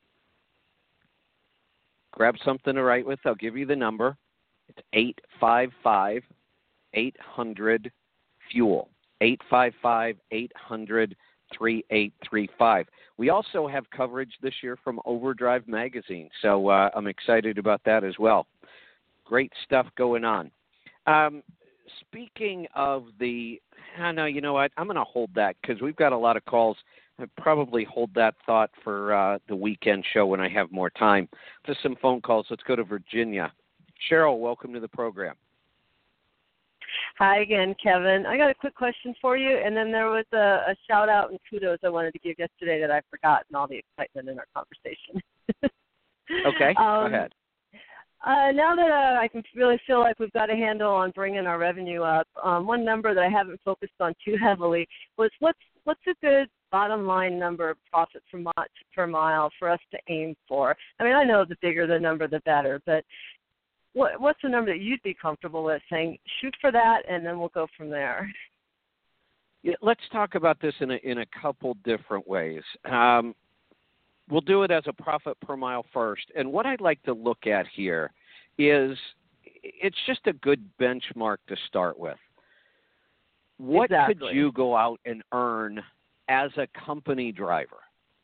Grab something to write with. I'll give you the number. It's 855-800-FUEL. 855-800-3835. We also have coverage this year from Overdrive Magazine, so I'm excited about that as well. Great stuff going on. Speaking of no, you know what? I'm going to hold that because we've got a lot of calls. I'll probably hold that thought for the weekend show when I have more time. Just some phone calls. Let's go to Virginia. Cheryl, welcome to the program. Hi again, Kevin. I got a quick question for you, and then there was a shout-out and kudos I wanted to give yesterday that I forgot in all the excitement in our conversation. Okay, go ahead. Now that I can really feel like we've got a handle on bringing our revenue up, one number that I haven't focused on too heavily was what's a good bottom line number of profit per mile for us to aim for? I mean, I know the bigger the number, the better, but what's the number that you'd be comfortable with saying, shoot for that, and then we'll go from there? Yeah, let's talk about this in a couple different ways. We'll do it as a profit per mile first. And what I'd like to look at here is it's just a good benchmark to start with. What could you go out and earn as a company driver?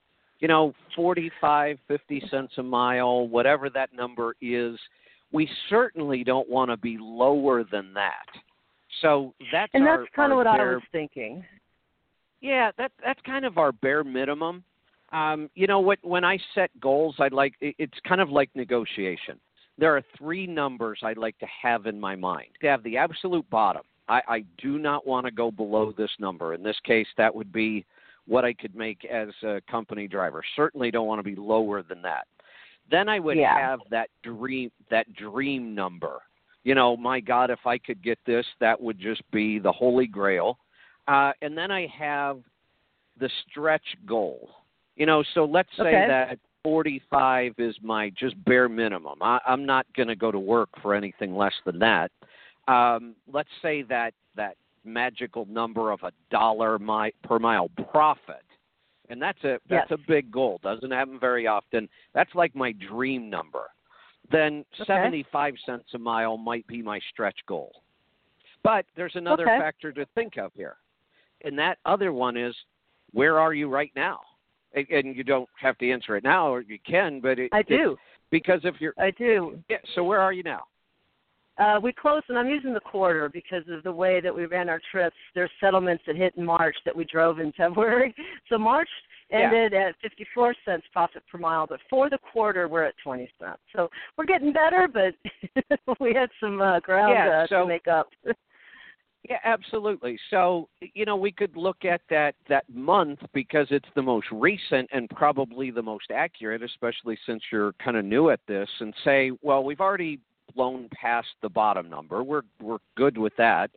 45, 50 cents a mile, whatever that number is. We certainly don't want to be lower than that. So that's kind of what I was thinking. Yeah, that's kind of our bare minimum. When I set goals, it's kind of like negotiation. There are three numbers I'd like to have in my mind. To have the absolute bottom. I do not want to go below this number. In this case, that would be what I could make as a company driver. Certainly don't want to be lower than that. Then I would have that dream number. My God, if I could get this, that would just be the holy grail. And then I have the stretch goal. So let's say that 45 is my just bare minimum. I'm not going to go to work for anything less than that. Let's say that magical number of $1 per mile profit. And that's a big goal. Doesn't happen very often. That's like my dream number. Then 75 cents a mile might be my stretch goal. But there's another factor to think of here. And that other one is, where are you right now? And you don't have to answer it now, or you can, but I do. Because if you're... I do. Yeah, so where are you now? We closed, and I'm using the quarter because of the way that we ran our trips. There's settlements that hit in March that we drove in February. So March ended at 54 cents profit per mile, but for the quarter, we're at 20 cents. So we're getting better, but we had some ground to make up. Yeah, absolutely. So, we could look at that month because it's the most recent and probably the most accurate, especially since you're kind of new at this, and say, well, we've already blown past the bottom number. We're good with that.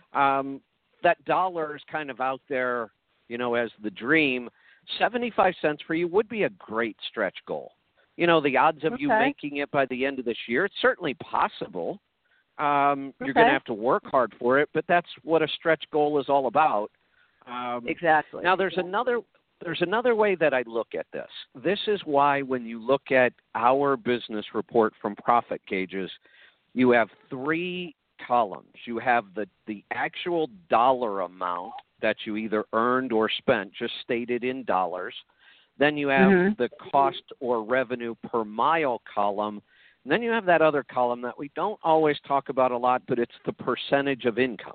That dollar is kind of out there, as the dream. 75 cents for you would be a great stretch goal. The odds of you making it by the end of this year, it's certainly possible. You're going to have to work hard for it, but that's what a stretch goal is all about. Exactly. Now, there's another way that I look at this. This is why when you look at our business report from Profit Gauges, you have three columns. You have the actual dollar amount that you either earned or spent, just stated in dollars. Then you have the cost or revenue per mile column. And then you have that other column that we don't always talk about a lot, but it's the percentage of income.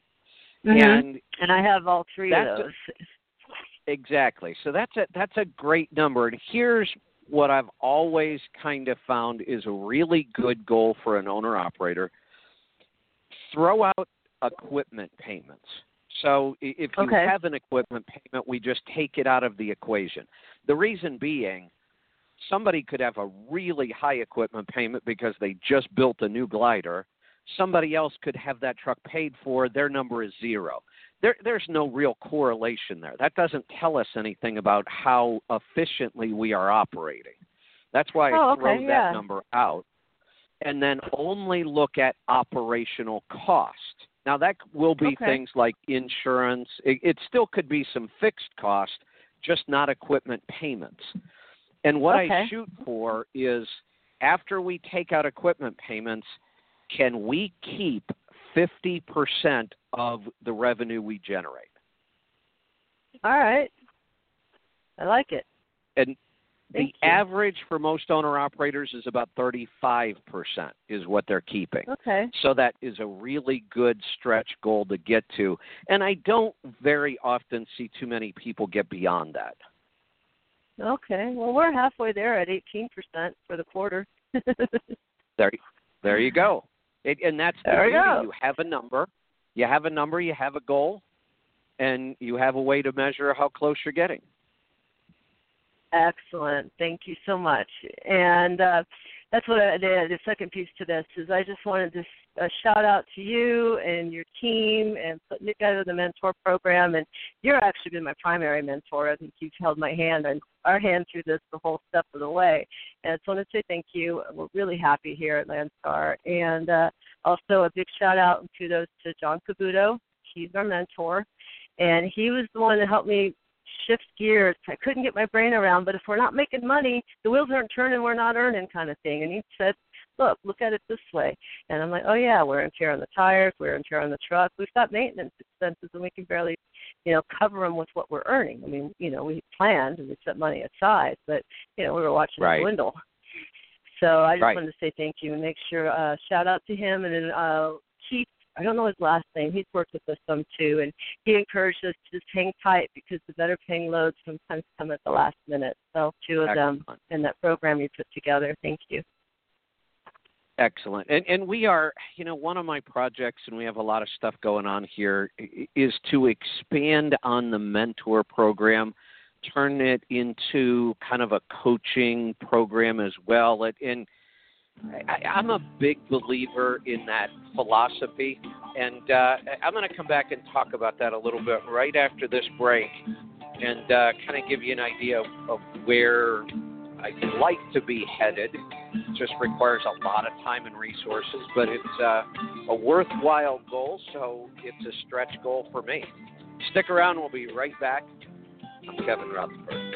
And I have all three of those. Exactly. So that's a great number. And here's what I've always kind of found is a really good goal for an owner-operator. Throw out equipment payments. So if you have an equipment payment, we just take it out of the equation. The reason being, somebody could have a really high equipment payment because they just built a new glider. Somebody else could have that truck paid for. Their number is zero. There's no real correlation there. That doesn't tell us anything about how efficiently we are operating. That's why I throw that number out and then only look at operational cost. Now, that will be Okay. things like insurance. It still could be some fixed cost, just not equipment payments. And what Okay. I shoot for is after we take out equipment payments, can we keep 50% of the revenue we generate? All right. I like it. And Thank the you. average for most owner-operators is about 35% is what they're keeping. Okay. So that is a really good stretch goal to get to. And I don't very often see too many people get beyond that. Okay. Well, we're halfway there at 18% for the quarter. There you go. And that's the There we beauty. go. You have a number. You have a goal, and you have a way to measure how close you're getting. Excellent. Thank you so much. And that's what the second piece to this is. I just wanted to shout out to you and your team and putting together the mentor program. And you're actually been my primary mentor. I think you've held my hand and our hand through this the whole step of the way. And I just want to say thank you. We're really happy here at Landstar. And also a big shout out and kudos to John Cabuto. He's our mentor. And he was the one that helped me shift gears. I couldn't get my brain around, but if we're not making money, the wheels aren't turning, we're not earning kind of thing. And he said, look at it this way. And I'm like, oh, yeah, wear and tear on the tires, wear and tear on the truck. We've got maintenance expenses, and we can barely, cover them with what we're earning. I mean, we planned and we set money aside, but, we were watching it dwindle. So I just wanted to say thank you and make sure, shout out to him. And then Keith, I don't know his last name. He's worked with us some too, and he encouraged us to just hang tight because the better paying loads sometimes come at the last minute. So two of them in that program you put together. Thank you. Excellent. And we are, one of my projects, and we have a lot of stuff going on here, is to expand on the mentor program, turn it into kind of a coaching program as well. And I'm a big believer in that philosophy, and I'm going to come back and talk about that a little bit right after this break and kind of give you an idea of where I'd like to be headed. It just requires a lot of time and resources, but it's a worthwhile goal, so it's a stretch goal for me. Stick around. We'll be right back. I'm Kevin Rutherford.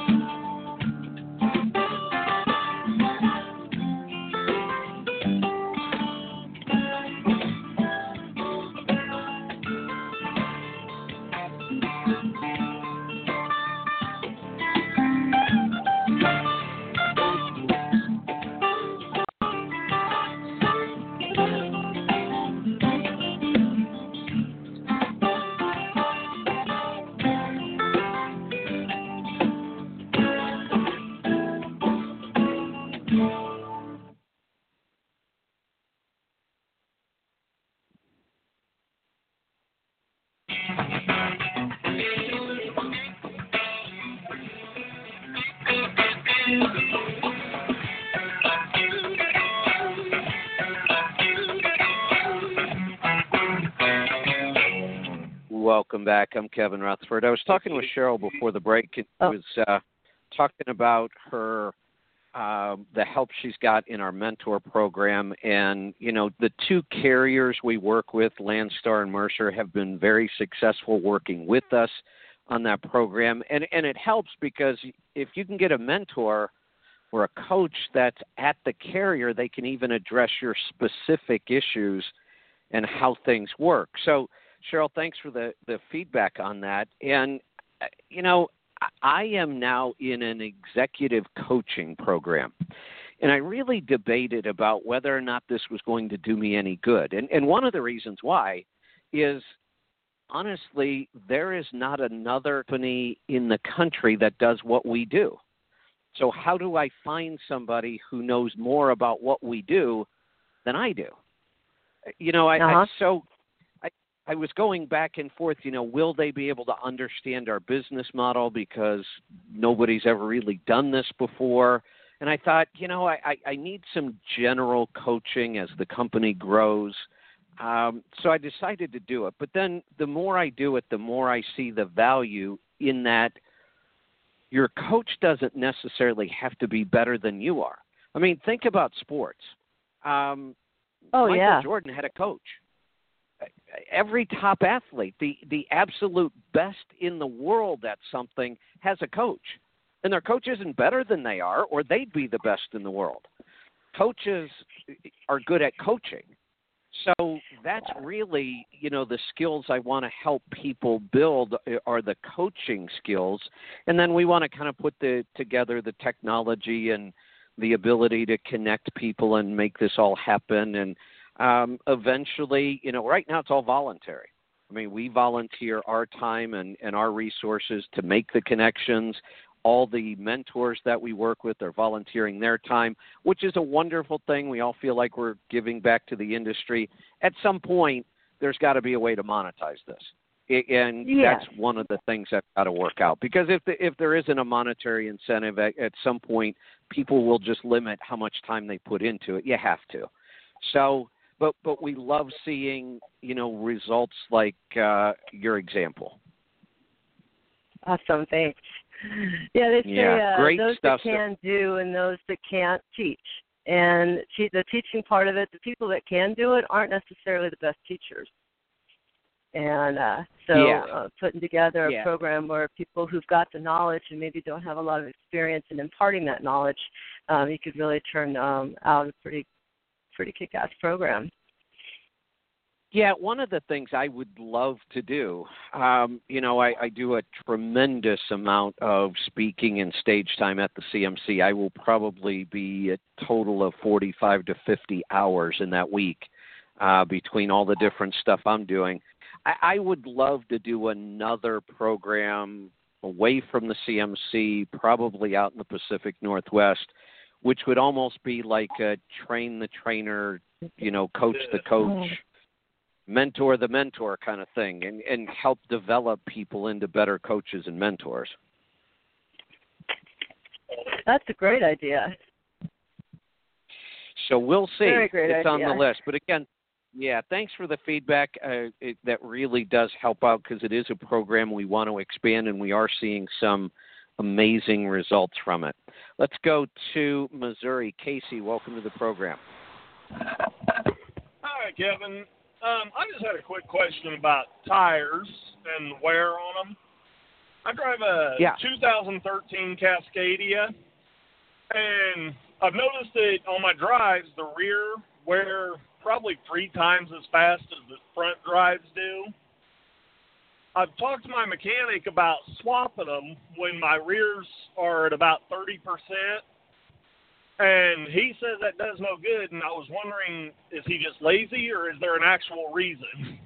Welcome back. I'm Kevin Rutherford. I was talking with Cheryl before the break. It was talking about her, the help she's got in our mentor program. And, the two carriers we work with, Landstar and Mercer, have been very successful working with us on that program. And it helps because if you can get a mentor or a coach that's at the carrier, they can even address your specific issues and how things work. So, Cheryl, thanks for the feedback on that. And, I am now in an executive coaching program, and I really debated about whether or not this was going to do me any good. And one of the reasons why is, honestly, there is not another company in the country that does what we do. So how do I find somebody who knows more about what we do than I do? I was going back and forth, will they be able to understand our business model because nobody's ever really done this before? And I thought, I need some general coaching as the company grows. So I decided to do it. But then the more I do it, the more I see the value in that your coach doesn't necessarily have to be better than you are. I mean, think about sports. Michael Jordan had a coach. every top athlete, the absolute best in the world at something, has a coach. And their coach isn't better than they are, or they'd be the best in the world. Coaches are good at coaching. So that's really, the skills I want to help people build are the coaching skills. And then we want to kind of put together the technology and the ability to connect people and make this all happen. And eventually, right now it's all voluntary. I mean, we volunteer our time and our resources to make the connections. All the mentors that we work with are volunteering their time, which is a wonderful thing. We all feel like we're giving back to the industry. At some point, there's got to be a way to monetize this. And that's one of the things that's got to work out. Because if there isn't a monetary incentive, at some point, people will just limit how much time they put into it. You have to. So, but we love seeing, results like your example. Awesome, thanks. Yeah, they say great those stuff, that can do and those that can't teach. And the teaching part of it, the people that can do it aren't necessarily the best teachers. And putting together a program where people who've got the knowledge and maybe don't have a lot of experience in imparting that knowledge, you could really turn out a pretty kick-ass program. Yeah, one of the things I would love to do, I do a tremendous amount of speaking and stage time at the CMC. I will probably be a total of 45 to 50 hours in that week between all the different stuff I'm doing. I would love to do another program away from the CMC, probably out in the Pacific Northwest, which would almost be like a train the trainer, coach the coach, mentor the mentor kind of thing, and help develop people into better coaches and mentors. That's a great idea. So we'll see. Very great it's idea. on the list. But again, thanks for the feedback. That really does help out because it is a program we want to expand, and we are seeing some amazing results from it. Let's go to Missouri. Casey, welcome to the program. Hi, Kevin. I just had a quick question about tires and wear on them. I drive a 2013 Cascadia, and I've noticed that on my drives, the rear wear probably 3 times as fast as the front drives do. I've talked to my mechanic about swapping them when my rears are at about 30%. And he says that does no good, and I was wondering, is he just lazy, or is there an actual reason?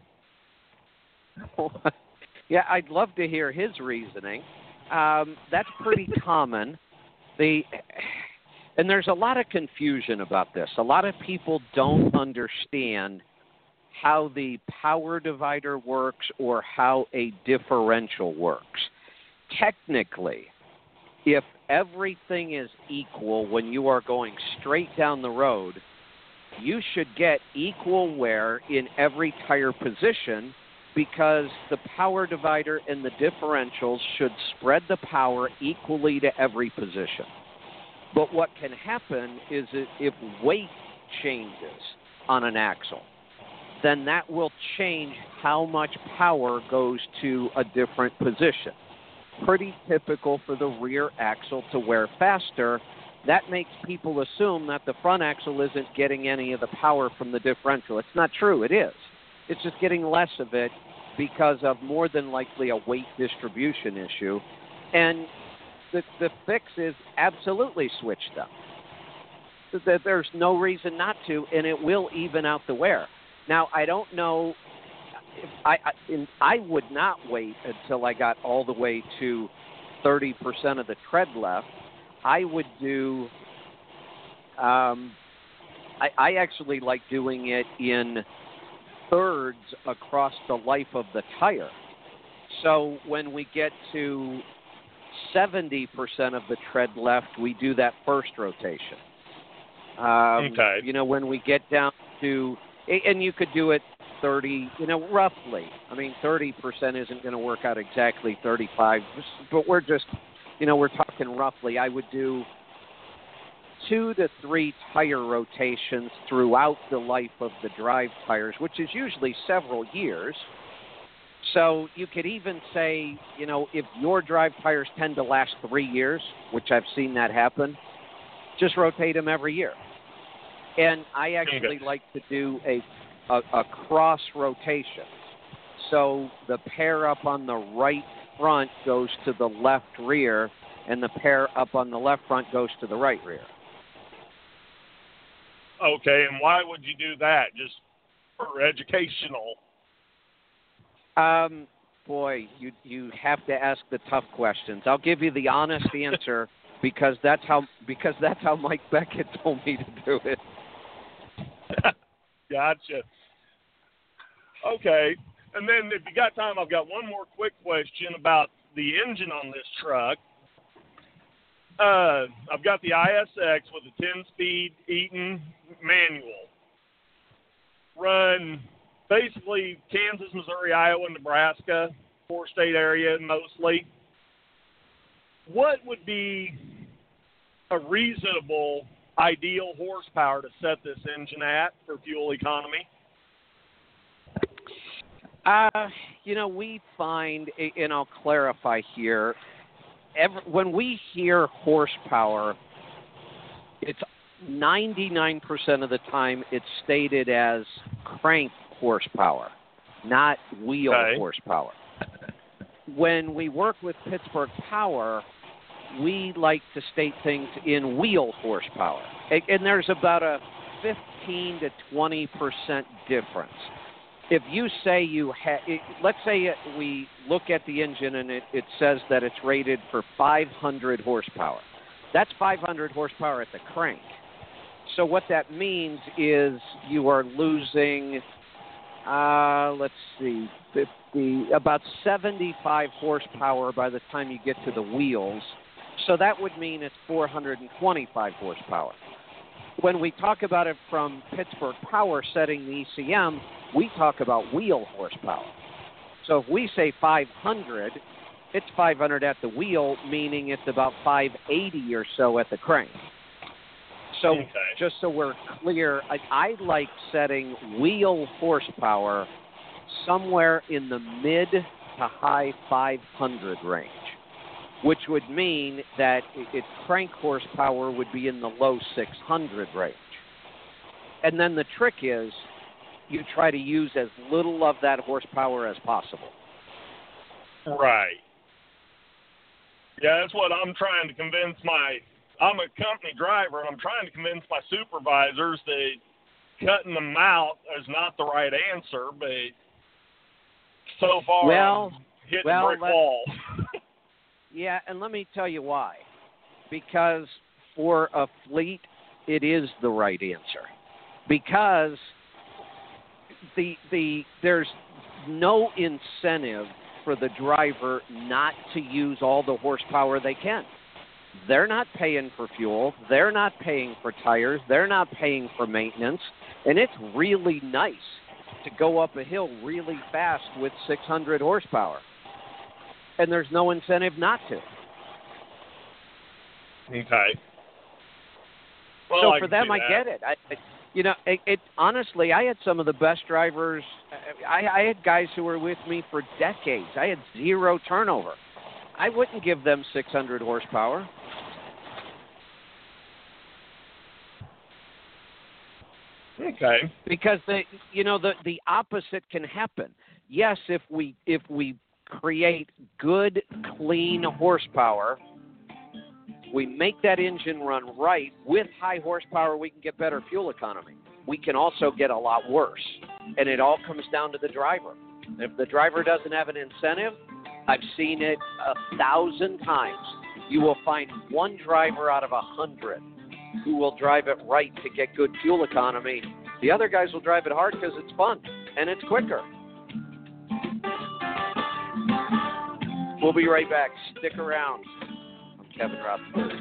Yeah, I'd love to hear his reasoning. That's pretty common. And there's a lot of confusion about this. A lot of people don't understand how the power divider works or how a differential works. Technically, if everything is equal when you are going straight down the road, you should get equal wear in every tire position because the power divider and the differentials should spread the power equally to every position. But what can happen is if weight changes on an axle, then that will change how much power goes to a different position. Pretty typical for the rear axle to wear faster. That makes people assume that the front axle isn't getting any of the power from the differential. It's not true. It is. It's just getting less of it because of more than likely a weight distribution issue. And the fix is absolutely switch them. There's no reason not to, and it will even out the wear. Now, I don't know. I would not wait until I got all the way to 30% of the tread left. I would do. I actually like doing it in thirds across the life of the tire. So when we get to 70% of the tread left, we do that first rotation. Okay. When we get down to, and you could do it 30, roughly. I mean, 30% isn't going to work out exactly 35, but we're just, we're talking roughly. I would do 2 to 3 tire rotations throughout the life of the drive tires, which is usually several years. So you could even say, you know, if your drive tires tend to last 3 years, which I've seen that happen, just rotate them every year. And I actually like to do a cross rotation. So the pair up on the right front goes to the left rear, and the pair up on the left front goes to the right rear. Okay, and why would you do that? Just for educational? Boy, you have to ask the tough questions. I'll give you the honest answer because that's how Mike Beckett told me to do it. Gotcha. Okay, and then if you got time, I've got one more quick question about the engine on this truck. I've got the ISX with a 10-speed Eaton manual. Run basically Kansas, Missouri, Iowa, Nebraska, 4-state area mostly. What would be a reasonable, ideal horsepower to set this engine at for fuel economy? You know, we find, and I'll clarify here, when we hear horsepower, it's 99% of the time it's stated as crank horsepower, not wheel horsepower. When we work with Pittsburgh Power, we like to state things in wheel horsepower. And there's about a 15 to 20% difference. If you say let's say we look at the engine and it says that it's rated for 500 horsepower. That's 500 horsepower at the crank. So what that means is you are losing, about 75 horsepower by the time you get to the wheels. So that would mean it's 425 horsepower. When we talk about it from Pittsburgh Power setting the ECM, we talk about wheel horsepower. So if we say 500, it's 500 at the wheel, meaning it's about 580 or so at the crank. So just so we're clear, I like setting wheel horsepower somewhere in the mid to high 500 range, which would mean that its crank horsepower would be in the low 600 range. And then the trick is you try to use as little of that horsepower as possible. Right. Yeah, that's what I'm trying to convince I'm a company driver, and I'm trying to convince my supervisors that cutting them out is not the right answer, but so far I'm hitting a brick wall. Yeah, and let me tell you why. Because for a fleet, it is the right answer. Because there's no incentive for the driver not to use all the horsepower they can. They're not paying for fuel. They're not paying for tires. They're not paying for maintenance. And it's really nice to go up a hill really fast with 600 horsepower. And there's no incentive not to. Okay. Well, so for them, I get it. Honestly, I had some of the best drivers. I had guys who were with me for decades. I had zero turnover. I wouldn't give them 600 horsepower. Okay. Because the opposite can happen. Yes, if we create good, clean horsepower, we make that engine run right. With high horsepower, we can get better fuel economy. We can also get a lot worse. And it all comes down to the driver. If the driver doesn't have an incentive, I've seen it 1,000 times. You will find one driver out of 100 who will drive it right to get good fuel economy. The other guys will drive it hard because it's fun and it's quicker. We'll be right back. Stick around. I'm Kevin Rutherford.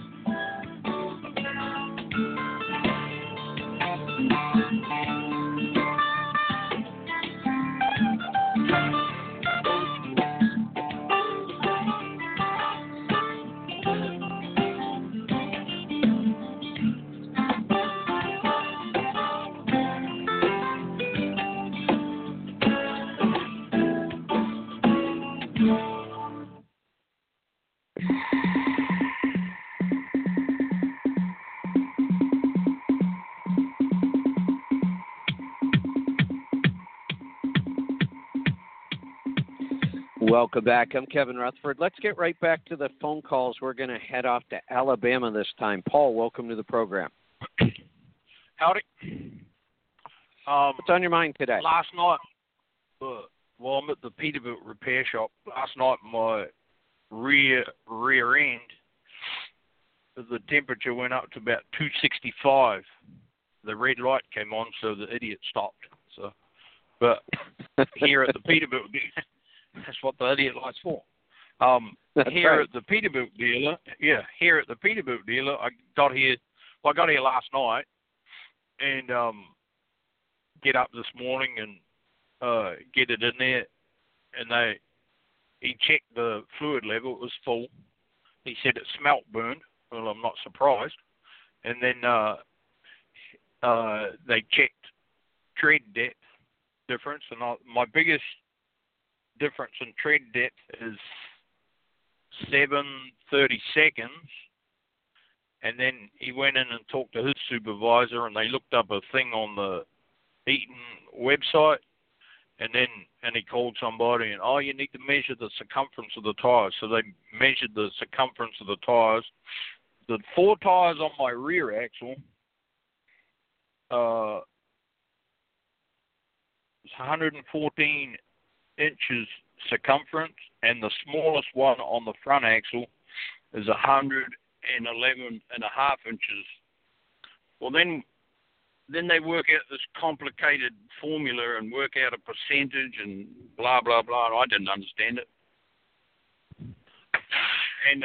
Welcome back. I'm Kevin Rutherford. Let's get right back to the phone calls. We're going to head off to Alabama this time. Paul, welcome to the program. Howdy. What's on your mind today? Last night, I'm at the Peterbilt repair shop. Last night, my rear end, the temperature went up to about 265. The red light came on, so the idiot stopped. So, but here at the Peterbilt, that's what the idiot light's for. Here at the Peterbilt dealer, I got here last night, and get up this morning and get it in there, and he checked the fluid level. It was full. He said it smelt burned. Well, I'm not surprised. And then they checked tread depth difference, and my biggest difference in tread depth is 7/32. And then he went in and talked to his supervisor, and they looked up a thing on the Eaton website, and he called somebody, and you need to measure the circumference of the tires. So they measured the circumference of the tires. The 4 tires on my rear axle was 114 inches circumference, and the smallest one on the front axle is 111.5 inches. Well, then they work out this complicated formula and work out a percentage and blah, blah, blah. And I didn't understand it. And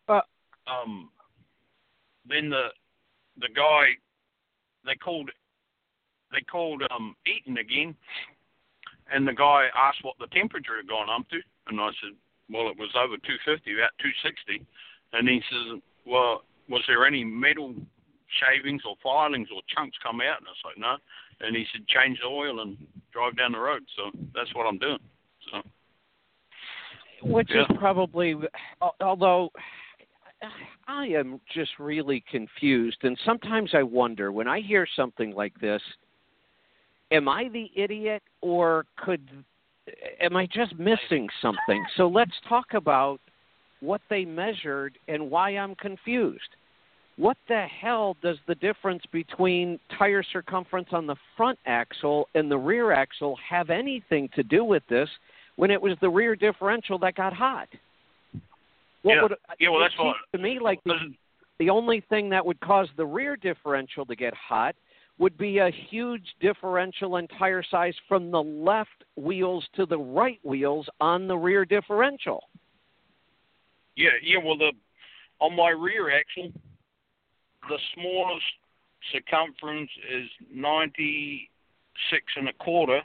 then the guy, they called Eaton again, and the guy asked what the temperature had gone up to, and I said, well, it was over 250, about 260. And he says, well, was there any metal shavings or filings or chunks come out? And I was like, no. And he said, change the oil and drive down the road. So that's what I'm doing. So, which is probably, although I am just really confused, and sometimes I wonder, when I hear something like this, am I the idiot, or am I just missing something? So let's talk about what they measured and why I'm confused. What the hell does the difference between tire circumference on the front axle and the rear axle have anything to do with this when it was the rear differential that got hot? Well, that's what to me like the only thing that would cause the rear differential to get hot would be a huge differential in tire size from the left wheels to the right wheels on the rear differential. Well, on my rear axle, the smallest circumference is 96 1/4.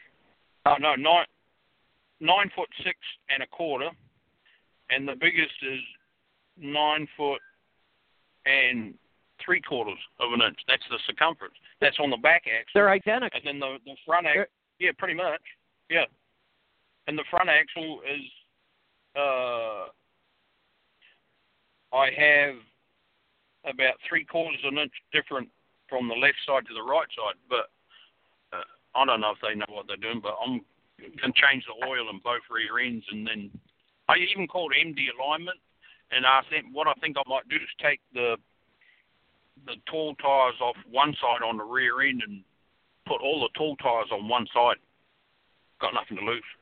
9 foot 6 1/4, and the biggest is 9 foot and 3/4 of an inch. That's the circumference. That's on the back axle. They're identical. And then the front axle, pretty much, And the front axle is, I have about 3/4 of an inch different from the left side to the right side. But I don't know if they know what they're doing, but I'm going to change the oil in both rear ends. And then I even called MD Alignment and asked them what I think I might do is take the tall tires off one side on the rear end and put all the tall tires on one side. Got nothing to lose.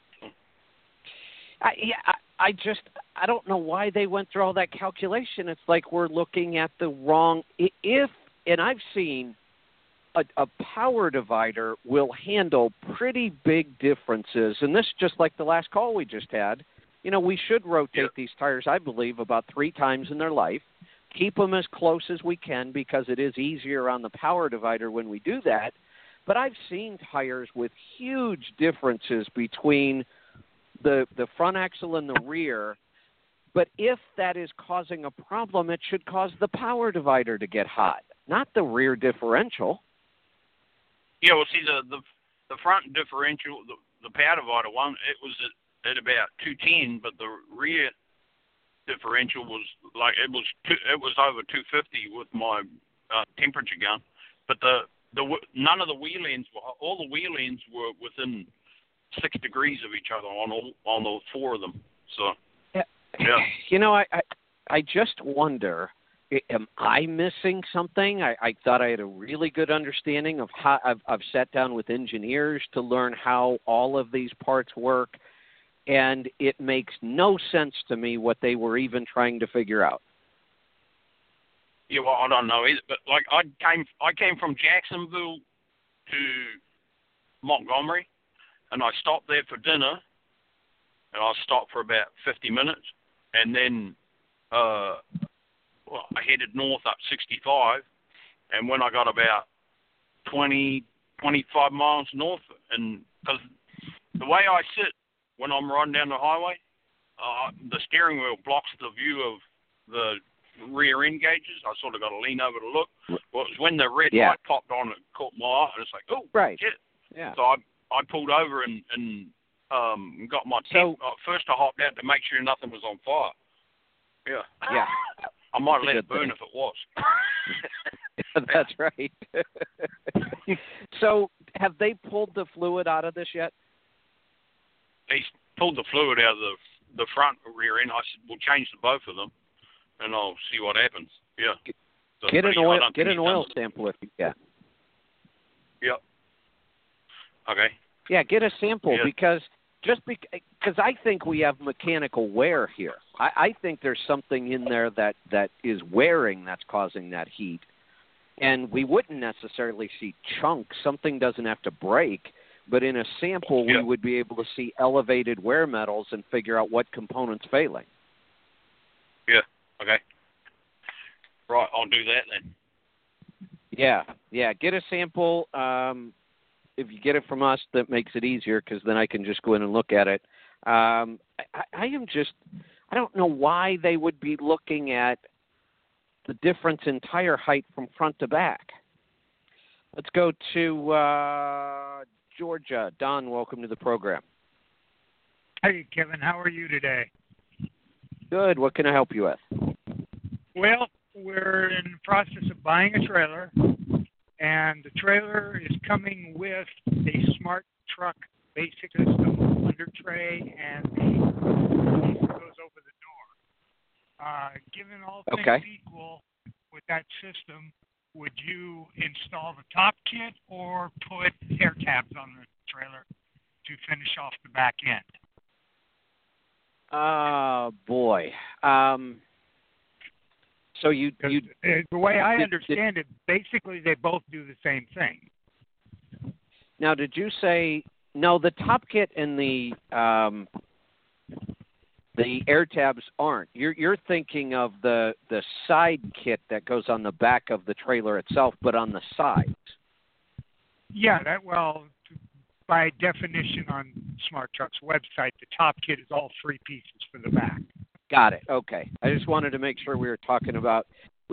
I don't know why they went through all that calculation. It's like we're looking at the wrong. And I've seen a power divider will handle pretty big differences. And this, just like the last call we just had, we should rotate these tires, I believe, about 3 times in their life. Keep them as close as we can because it is easier on the power divider when we do that. But I've seen tires with huge differences between the front axle and the rear. But if that is causing a problem, it should cause the power divider to get hot, not the rear differential. See, the front differential, the power divider one, it was at about 210, but the rear differential was like it was over 250 with my temperature gun. But none of the wheel ends all the wheel ends were within 6 degrees of each other on all 4 of them. So, yeah. You know, I just wonder, am I missing something? I thought I had a really good understanding of how I've sat down with engineers to learn how all of these parts work, and it makes no sense to me what they were even trying to figure out. Yeah, well, I don't know either, but like I came from Jacksonville to Montgomery, and I stopped there for dinner, and I stopped for about 50 minutes, and then I headed north up 65, and when I got about 20, 25 miles north, and because the way I sit when I'm riding down the highway, the steering wheel blocks the view of the rear end gauges. I sort of got to lean over to look. Well, it was when the red light popped on that caught my eye, and it's like, oh, right, shit. Yeah. So I pulled over and got my tent. First I hopped out to make sure nothing was on fire. Yeah. Yeah. I might let it burn if it was. That's right. So have they pulled the fluid out of this yet? They pulled the fluid out of the front rear end. I said, we'll change to both of them, and I'll see what happens. Yeah. So get an oil sample if you can. Yep. Okay. Yeah, get a sample because I think we have mechanical wear here. I think there's something in there that is wearing that's causing that heat, and we wouldn't necessarily see chunks. Something doesn't have to break, but in a sample we would be able to see elevated wear metals and figure out what component's failing. Yeah. Okay. Right, I'll do that then. Yeah. Get a sample. If you get it from us, that makes it easier because then I can just go in and look at it. I don't know why they would be looking at the difference in tire height from front to back. Let's go to Georgia. Don, welcome to the program. Hey, Kevin. How are you today? Good. What can I help you with? Well, we're in the process of buying a trailer, and the trailer is coming with a smart truck basic system, under tray, and the piece that goes over the door. Given all things equal with that system, would you install the top kit or put air tabs on the trailer to finish off the back end? Boy. So the way I understand it, basically they both do the same thing. Now, did you say no? The top kit and the air tabs aren't. You're thinking of the side kit that goes on the back of the trailer itself, but on the sides. Yeah, by definition on Smart Truck's website, the top kit is all 3 pieces for the back. Got it. Okay. I just wanted to make sure we were talking about,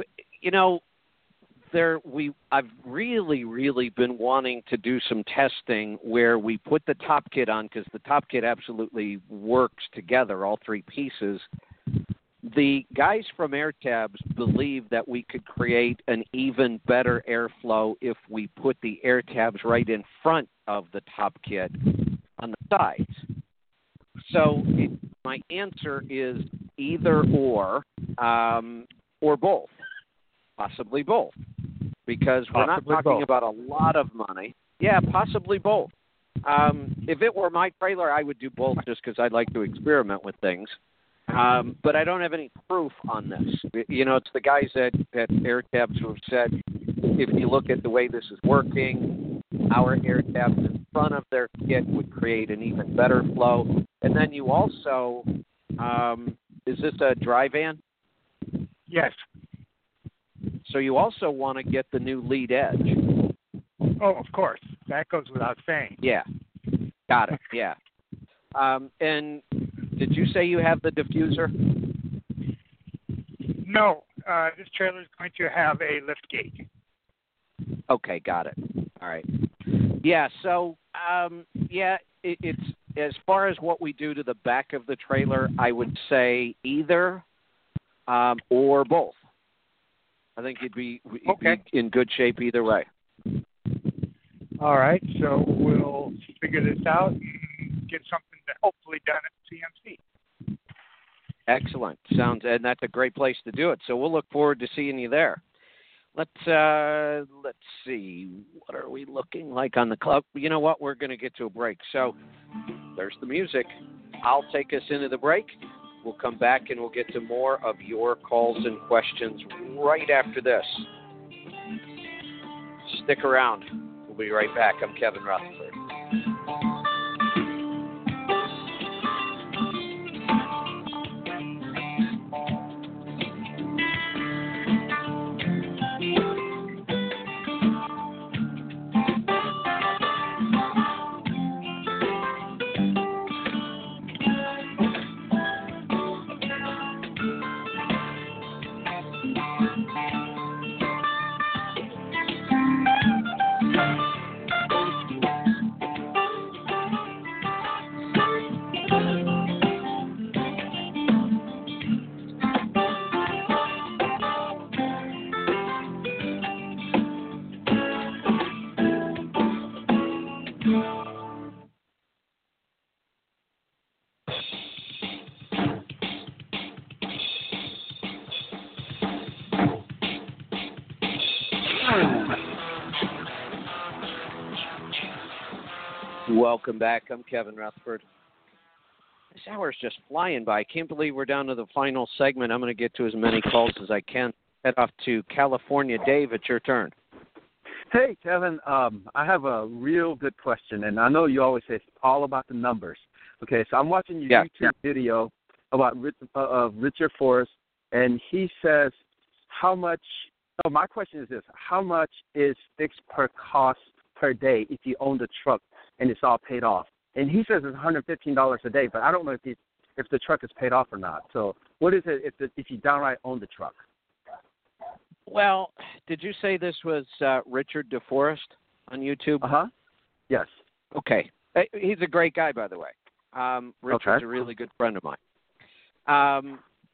I've really been wanting to do some testing where we put the top kit on because the top kit absolutely works together, all 3 pieces. The guys from AirTabs believe that we could create an even better airflow if we put the AirTabs right in front of the top kit on the sides. So my answer is either or both, possibly both, because we're not talking about a lot of money. Yeah, possibly both. If it were my trailer, I would do both just because I'd like to experiment with things. But I don't have any proof on this. It's the guys at AirTabs who have said, if you look at the way this is working, our AirTabs in front of their kit would create an even better flow. And then you also, is this a dry van? Yes. So you also want to get the new lead edge. Oh, of course. That goes without saying. Yeah. Got it. Yeah. And did you say you have the diffuser? No. This trailer is going to have a lift gate. Okay, got it. All right. Yeah, so, it's as far as what we do to the back of the trailer, I would say either or both. I think you'd be in good shape either way. All right, so we'll figure this out and get something hopefully done at CMC. Excellent. And that's a great place to do it. So we'll look forward to seeing you there. Let's see. What are we looking like on the club? You know what? We're going to get to a break. So there's the music. I'll take us into the break. We'll come back and we'll get to more of your calls and questions right after this. Stick around. We'll be right back. I'm Kevin Rutherford. Welcome back. I'm Kevin Rutherford. This hour is just flying by. I can't believe we're down to the final segment. I'm going to get to as many calls as I can. Head off to California. Dave, it's your turn. Hey, Kevin. I have a real good question, and I know you always say it's all about the numbers. Okay, so I'm watching your YouTube video about Richard Forrest, and he says how much – my question is this. How much is fixed per cost per day if you own the truck and it's all paid off? And he says it's $115 a day, but I don't know if the truck is paid off or not. So what is it if you downright own the truck? Well, did you say this was Richard DeForest on YouTube? Uh-huh. Yes. Okay. He's a great guy, by the way. Richard's a really good friend of mine.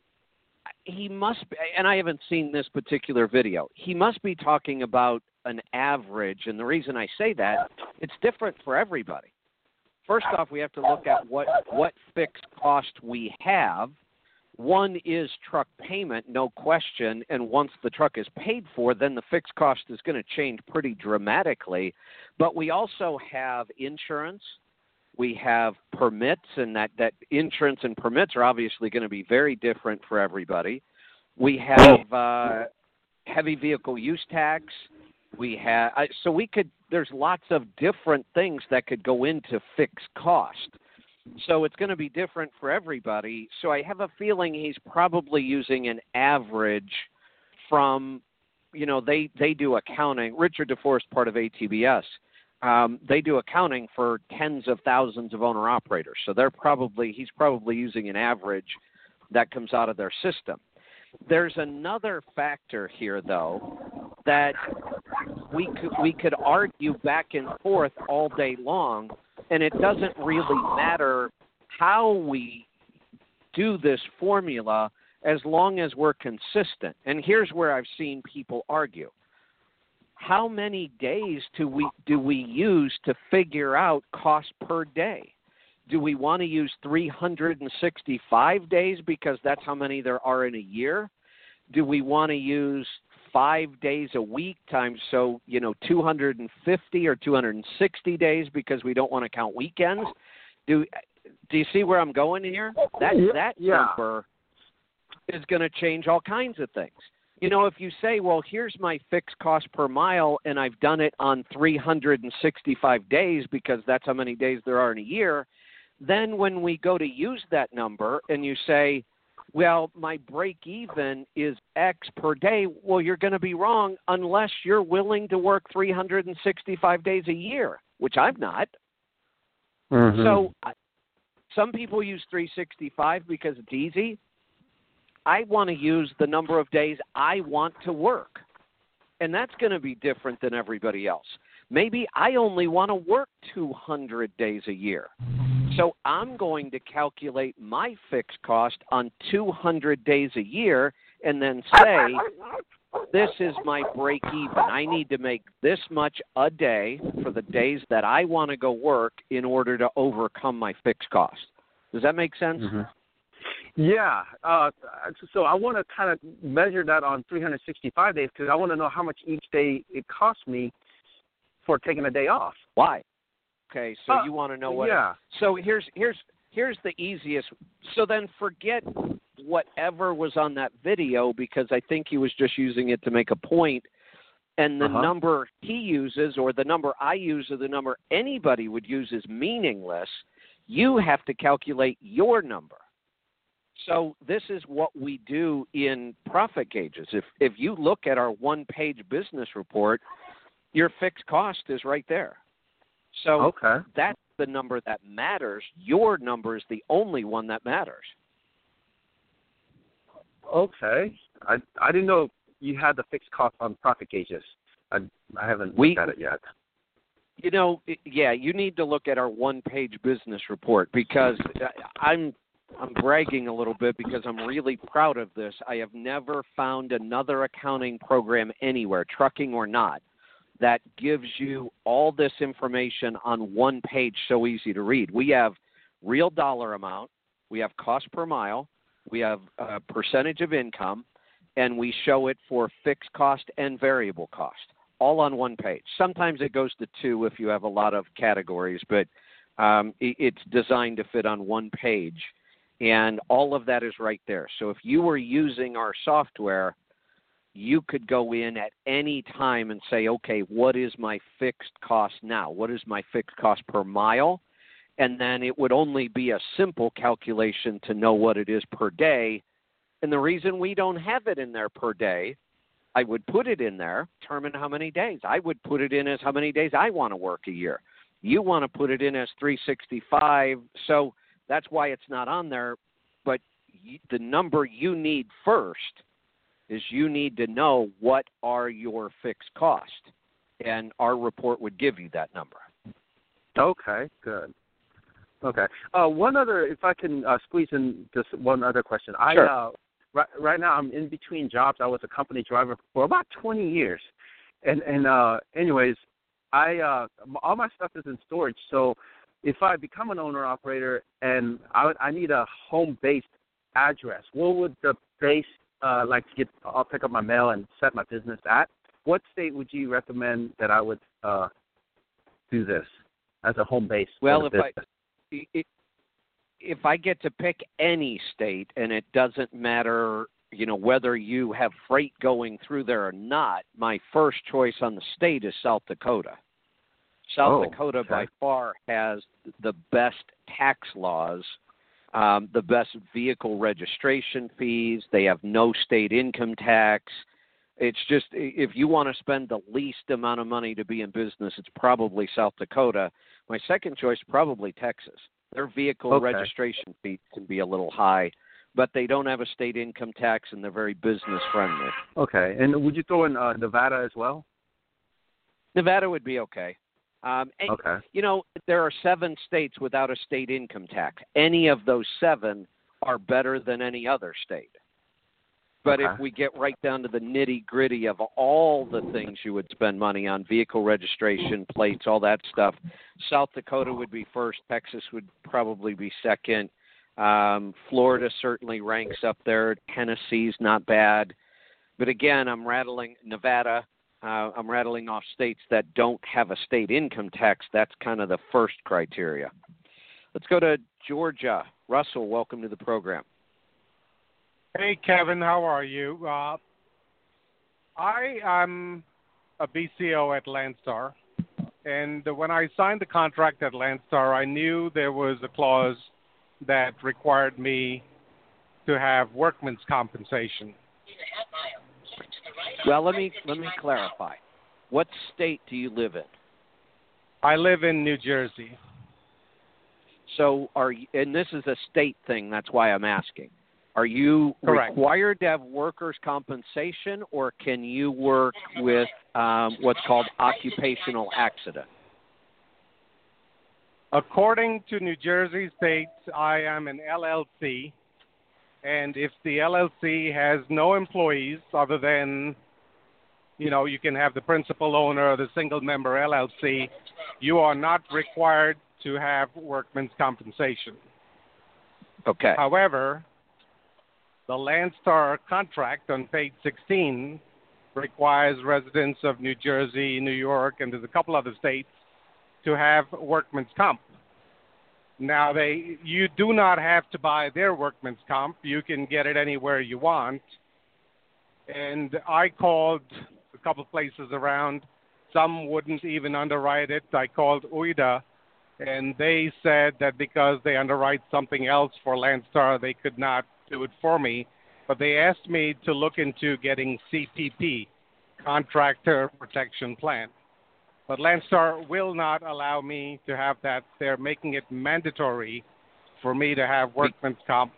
He must be, and I haven't seen this particular video, he must be talking about an average, and the reason I say that, it's different for everybody. First off, we have to look at what fixed cost we have. One is truck payment, no question, and once the truck is paid for, then the fixed cost is going to change pretty dramatically. But we also have insurance. We have permits, and that insurance and permits are obviously going to be very different for everybody. We have heavy vehicle use tax. We have there's lots of different things that could go into fixed cost. So it's going to be different for everybody. So I have a feeling he's probably using an average from, they do accounting. Richard DeForest, part of ATBS. They do accounting for tens of thousands of owner-operators. So he's probably using an average that comes out of their system. There's another factor here, though, that we could argue back and forth all day long, and it doesn't really matter how we do this formula as long as we're consistent. And here's where I've seen people argue. How many days do we use to figure out cost per day? Do we want to use 365 days because that's how many there are in a year? Do we want to use 5 days a week times 250 or 260 days because we don't want to count weekends? Do you see where I'm going here? That number is going to change all kinds of things. If you say, well, here's my fixed cost per mile, and I've done it on 365 days because that's how many days there are in a year, then when we go to use that number and you say, well, my break even is X per day, well, you're going to be wrong unless you're willing to work 365 days a year, which I'm not. Mm-hmm. So some people use 365 because it's easy. I want to use the number of days I want to work, and that's going to be different than everybody else. Maybe I only want to work 200 days a year, so I'm going to calculate my fixed cost on 200 days a year, and then say, this is my break even. I need to make this much a day for the days that I want to go work in order to overcome my fixed cost. Does that make sense? Mm-hmm. Yeah. So I want to kind of measure that on 365 days because I want to know how much each day it costs me for taking a day off. Why? Okay, so you want to know what? Yeah. So here's the easiest. So then forget whatever was on that video because I think he was just using it to make a point. And the number he uses or the number I use or the number anybody would use is meaningless. You have to calculate your number. So this is what we do in profit gauges. If you look at our one-page business report, your fixed cost is right there. So that's the number that matters. Your number is the only one that matters. Okay. I didn't know you had the fixed cost on profit gauges. I haven't looked at it yet. You know, yeah, you need to look at our one-page business report because I'm bragging a little bit because I'm really proud of this. I have never found another accounting program anywhere, trucking or not, that gives you all this information on one page so easy to read. We have real dollar amount, we have cost per mile, we have a percentage of income, and we show it for fixed cost and variable cost, all on one page. Sometimes it goes to two if you have a lot of categories, but it's designed to fit on one page. And all of that is right there. So if you were using our software, you could go in at any time and say, okay, what is my fixed cost now? What is my fixed cost per mile? And then it would only be a simple calculation to know what it is per day. And the reason we don't have it in there per day, I would put it in there, determine how many days. I would put it in as how many days I want to work a year. You want to put it in as 365. So that's why it's not on there. But the number you need first is you need to know what are your fixed costs. And our report would give you that number. Okay, good. Okay. One other, if I can squeeze in just one other question. Sure. Right now I'm in between jobs. I was a company driver for about 20 years. And anyways, all my stuff is in storage. So if I become an owner-operator and I need a home-based address, what would the base like to get? I'll pick up my mail and set my business at. What state would you recommend that I would do this as a home base? Well, if I get to pick any state, and it doesn't matter, whether you have freight going through there or not, my first choice on the state is South Dakota. South Dakota by far has the best tax laws, the best vehicle registration fees. They have no state income tax. It's just, if you want to spend the least amount of money to be in business, it's probably South Dakota. My second choice, probably Texas. Their vehicle registration fee can be a little high, but they don't have a state income tax, and they're very business friendly. Okay. And would you throw in Nevada as well? Nevada would be okay. Okay. There are 7 states without a state income tax. Any of those 7 are better than any other state. But if we get right down to the nitty-gritty of all the things you would spend money on, vehicle registration, plates, all that stuff, South Dakota would be first. Texas would probably be second. Florida certainly ranks up there. Tennessee's not bad. But again, I'm rattling Nevada. I'm rattling off states that don't have a state income tax. That's kind of the first criteria. Let's go to Georgia. Russell, welcome to the program. Hey, Kevin, how are you? I am a BCO at Landstar, and when I signed the contract at Landstar, I knew there was a clause that required me to have workman's compensation. Well, let me clarify. What state do you live in? I live in New Jersey. So and this is a state thing, that's why I'm asking. Are you required to have workers' compensation, or can you work with what's called occupational accident? According to New Jersey State, I am an LLC, And if the LLC has no employees other than, you can have the principal owner of the single member LLC, you are not required to have workman's compensation. Okay. However, the Landstar contract on page 16 requires residents of New Jersey, New York, and there's a couple other states to have workman's comp. Now, you do not have to buy their workman's comp. You can get it anywhere you want. And I called a couple places around. Some wouldn't even underwrite it. I called UIDA, and they said that because they underwrite something else for Landstar, they could not do it for me. But they asked me to look into getting CPP, Contractor Protection Plan. But Landstar will not allow me to have that. They're making it mandatory for me to have workman's comp.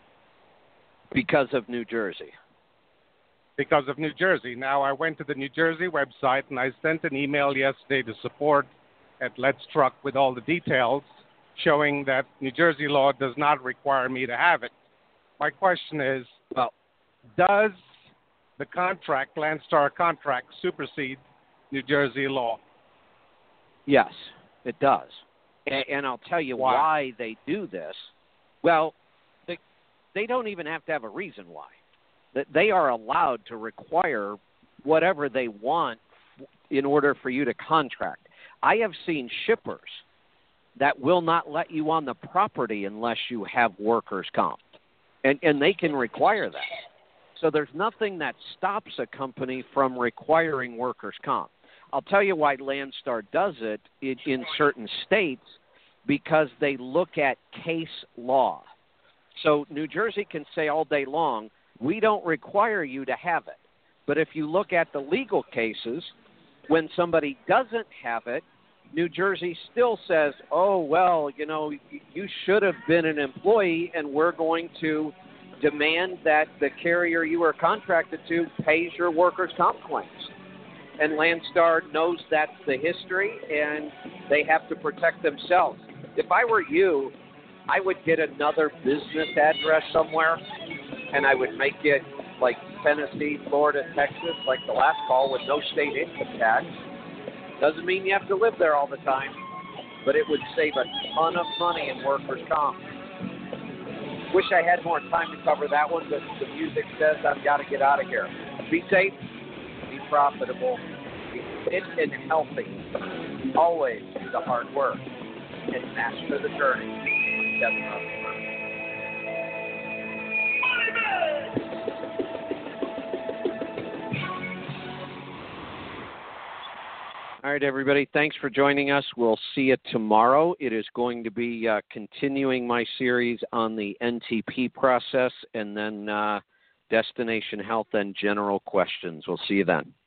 Because of New Jersey. Because of New Jersey. Now, I went to the New Jersey website, and I sent an email yesterday to support at Let's Truck with all the details, showing that New Jersey law does not require me to have it. My question is, does the contract, Landstar contract, supersede New Jersey law? Yes, it does. And I'll tell you why they do this. Well, they don't even have to have a reason why. They are allowed to require whatever they want in order for you to contract. I have seen shippers that will not let you on the property unless you have workers' comp. And they can require that. So there's nothing that stops a company from requiring workers' comp. I'll tell you why Landstar does it in certain states, because they look at case law. So New Jersey can say all day long, we don't require you to have it. But if you look at the legal cases, when somebody doesn't have it, New Jersey still says, oh, well, you should have been an employee, and we're going to demand that the carrier you were contracted to pays your workers' comp claims. And Landstar knows that's the history, and they have to protect themselves. If I were you, I would get another business address somewhere, and I would make it like Tennessee, Florida, Texas, like the last call, with no state income tax. Doesn't mean you have to live there all the time, but it would save a ton of money in workers' comp. Wish I had more time to cover that one, but the music says I've got to get out of here. Be safe, be profitable, be fit and healthy. Always do the hard work and master the journey. Kevin Rutherford. All right, everybody. Thanks for joining us. We'll see you tomorrow. It is going to be continuing my series on the NTP process, and then Destination Health and general questions. We'll see you then.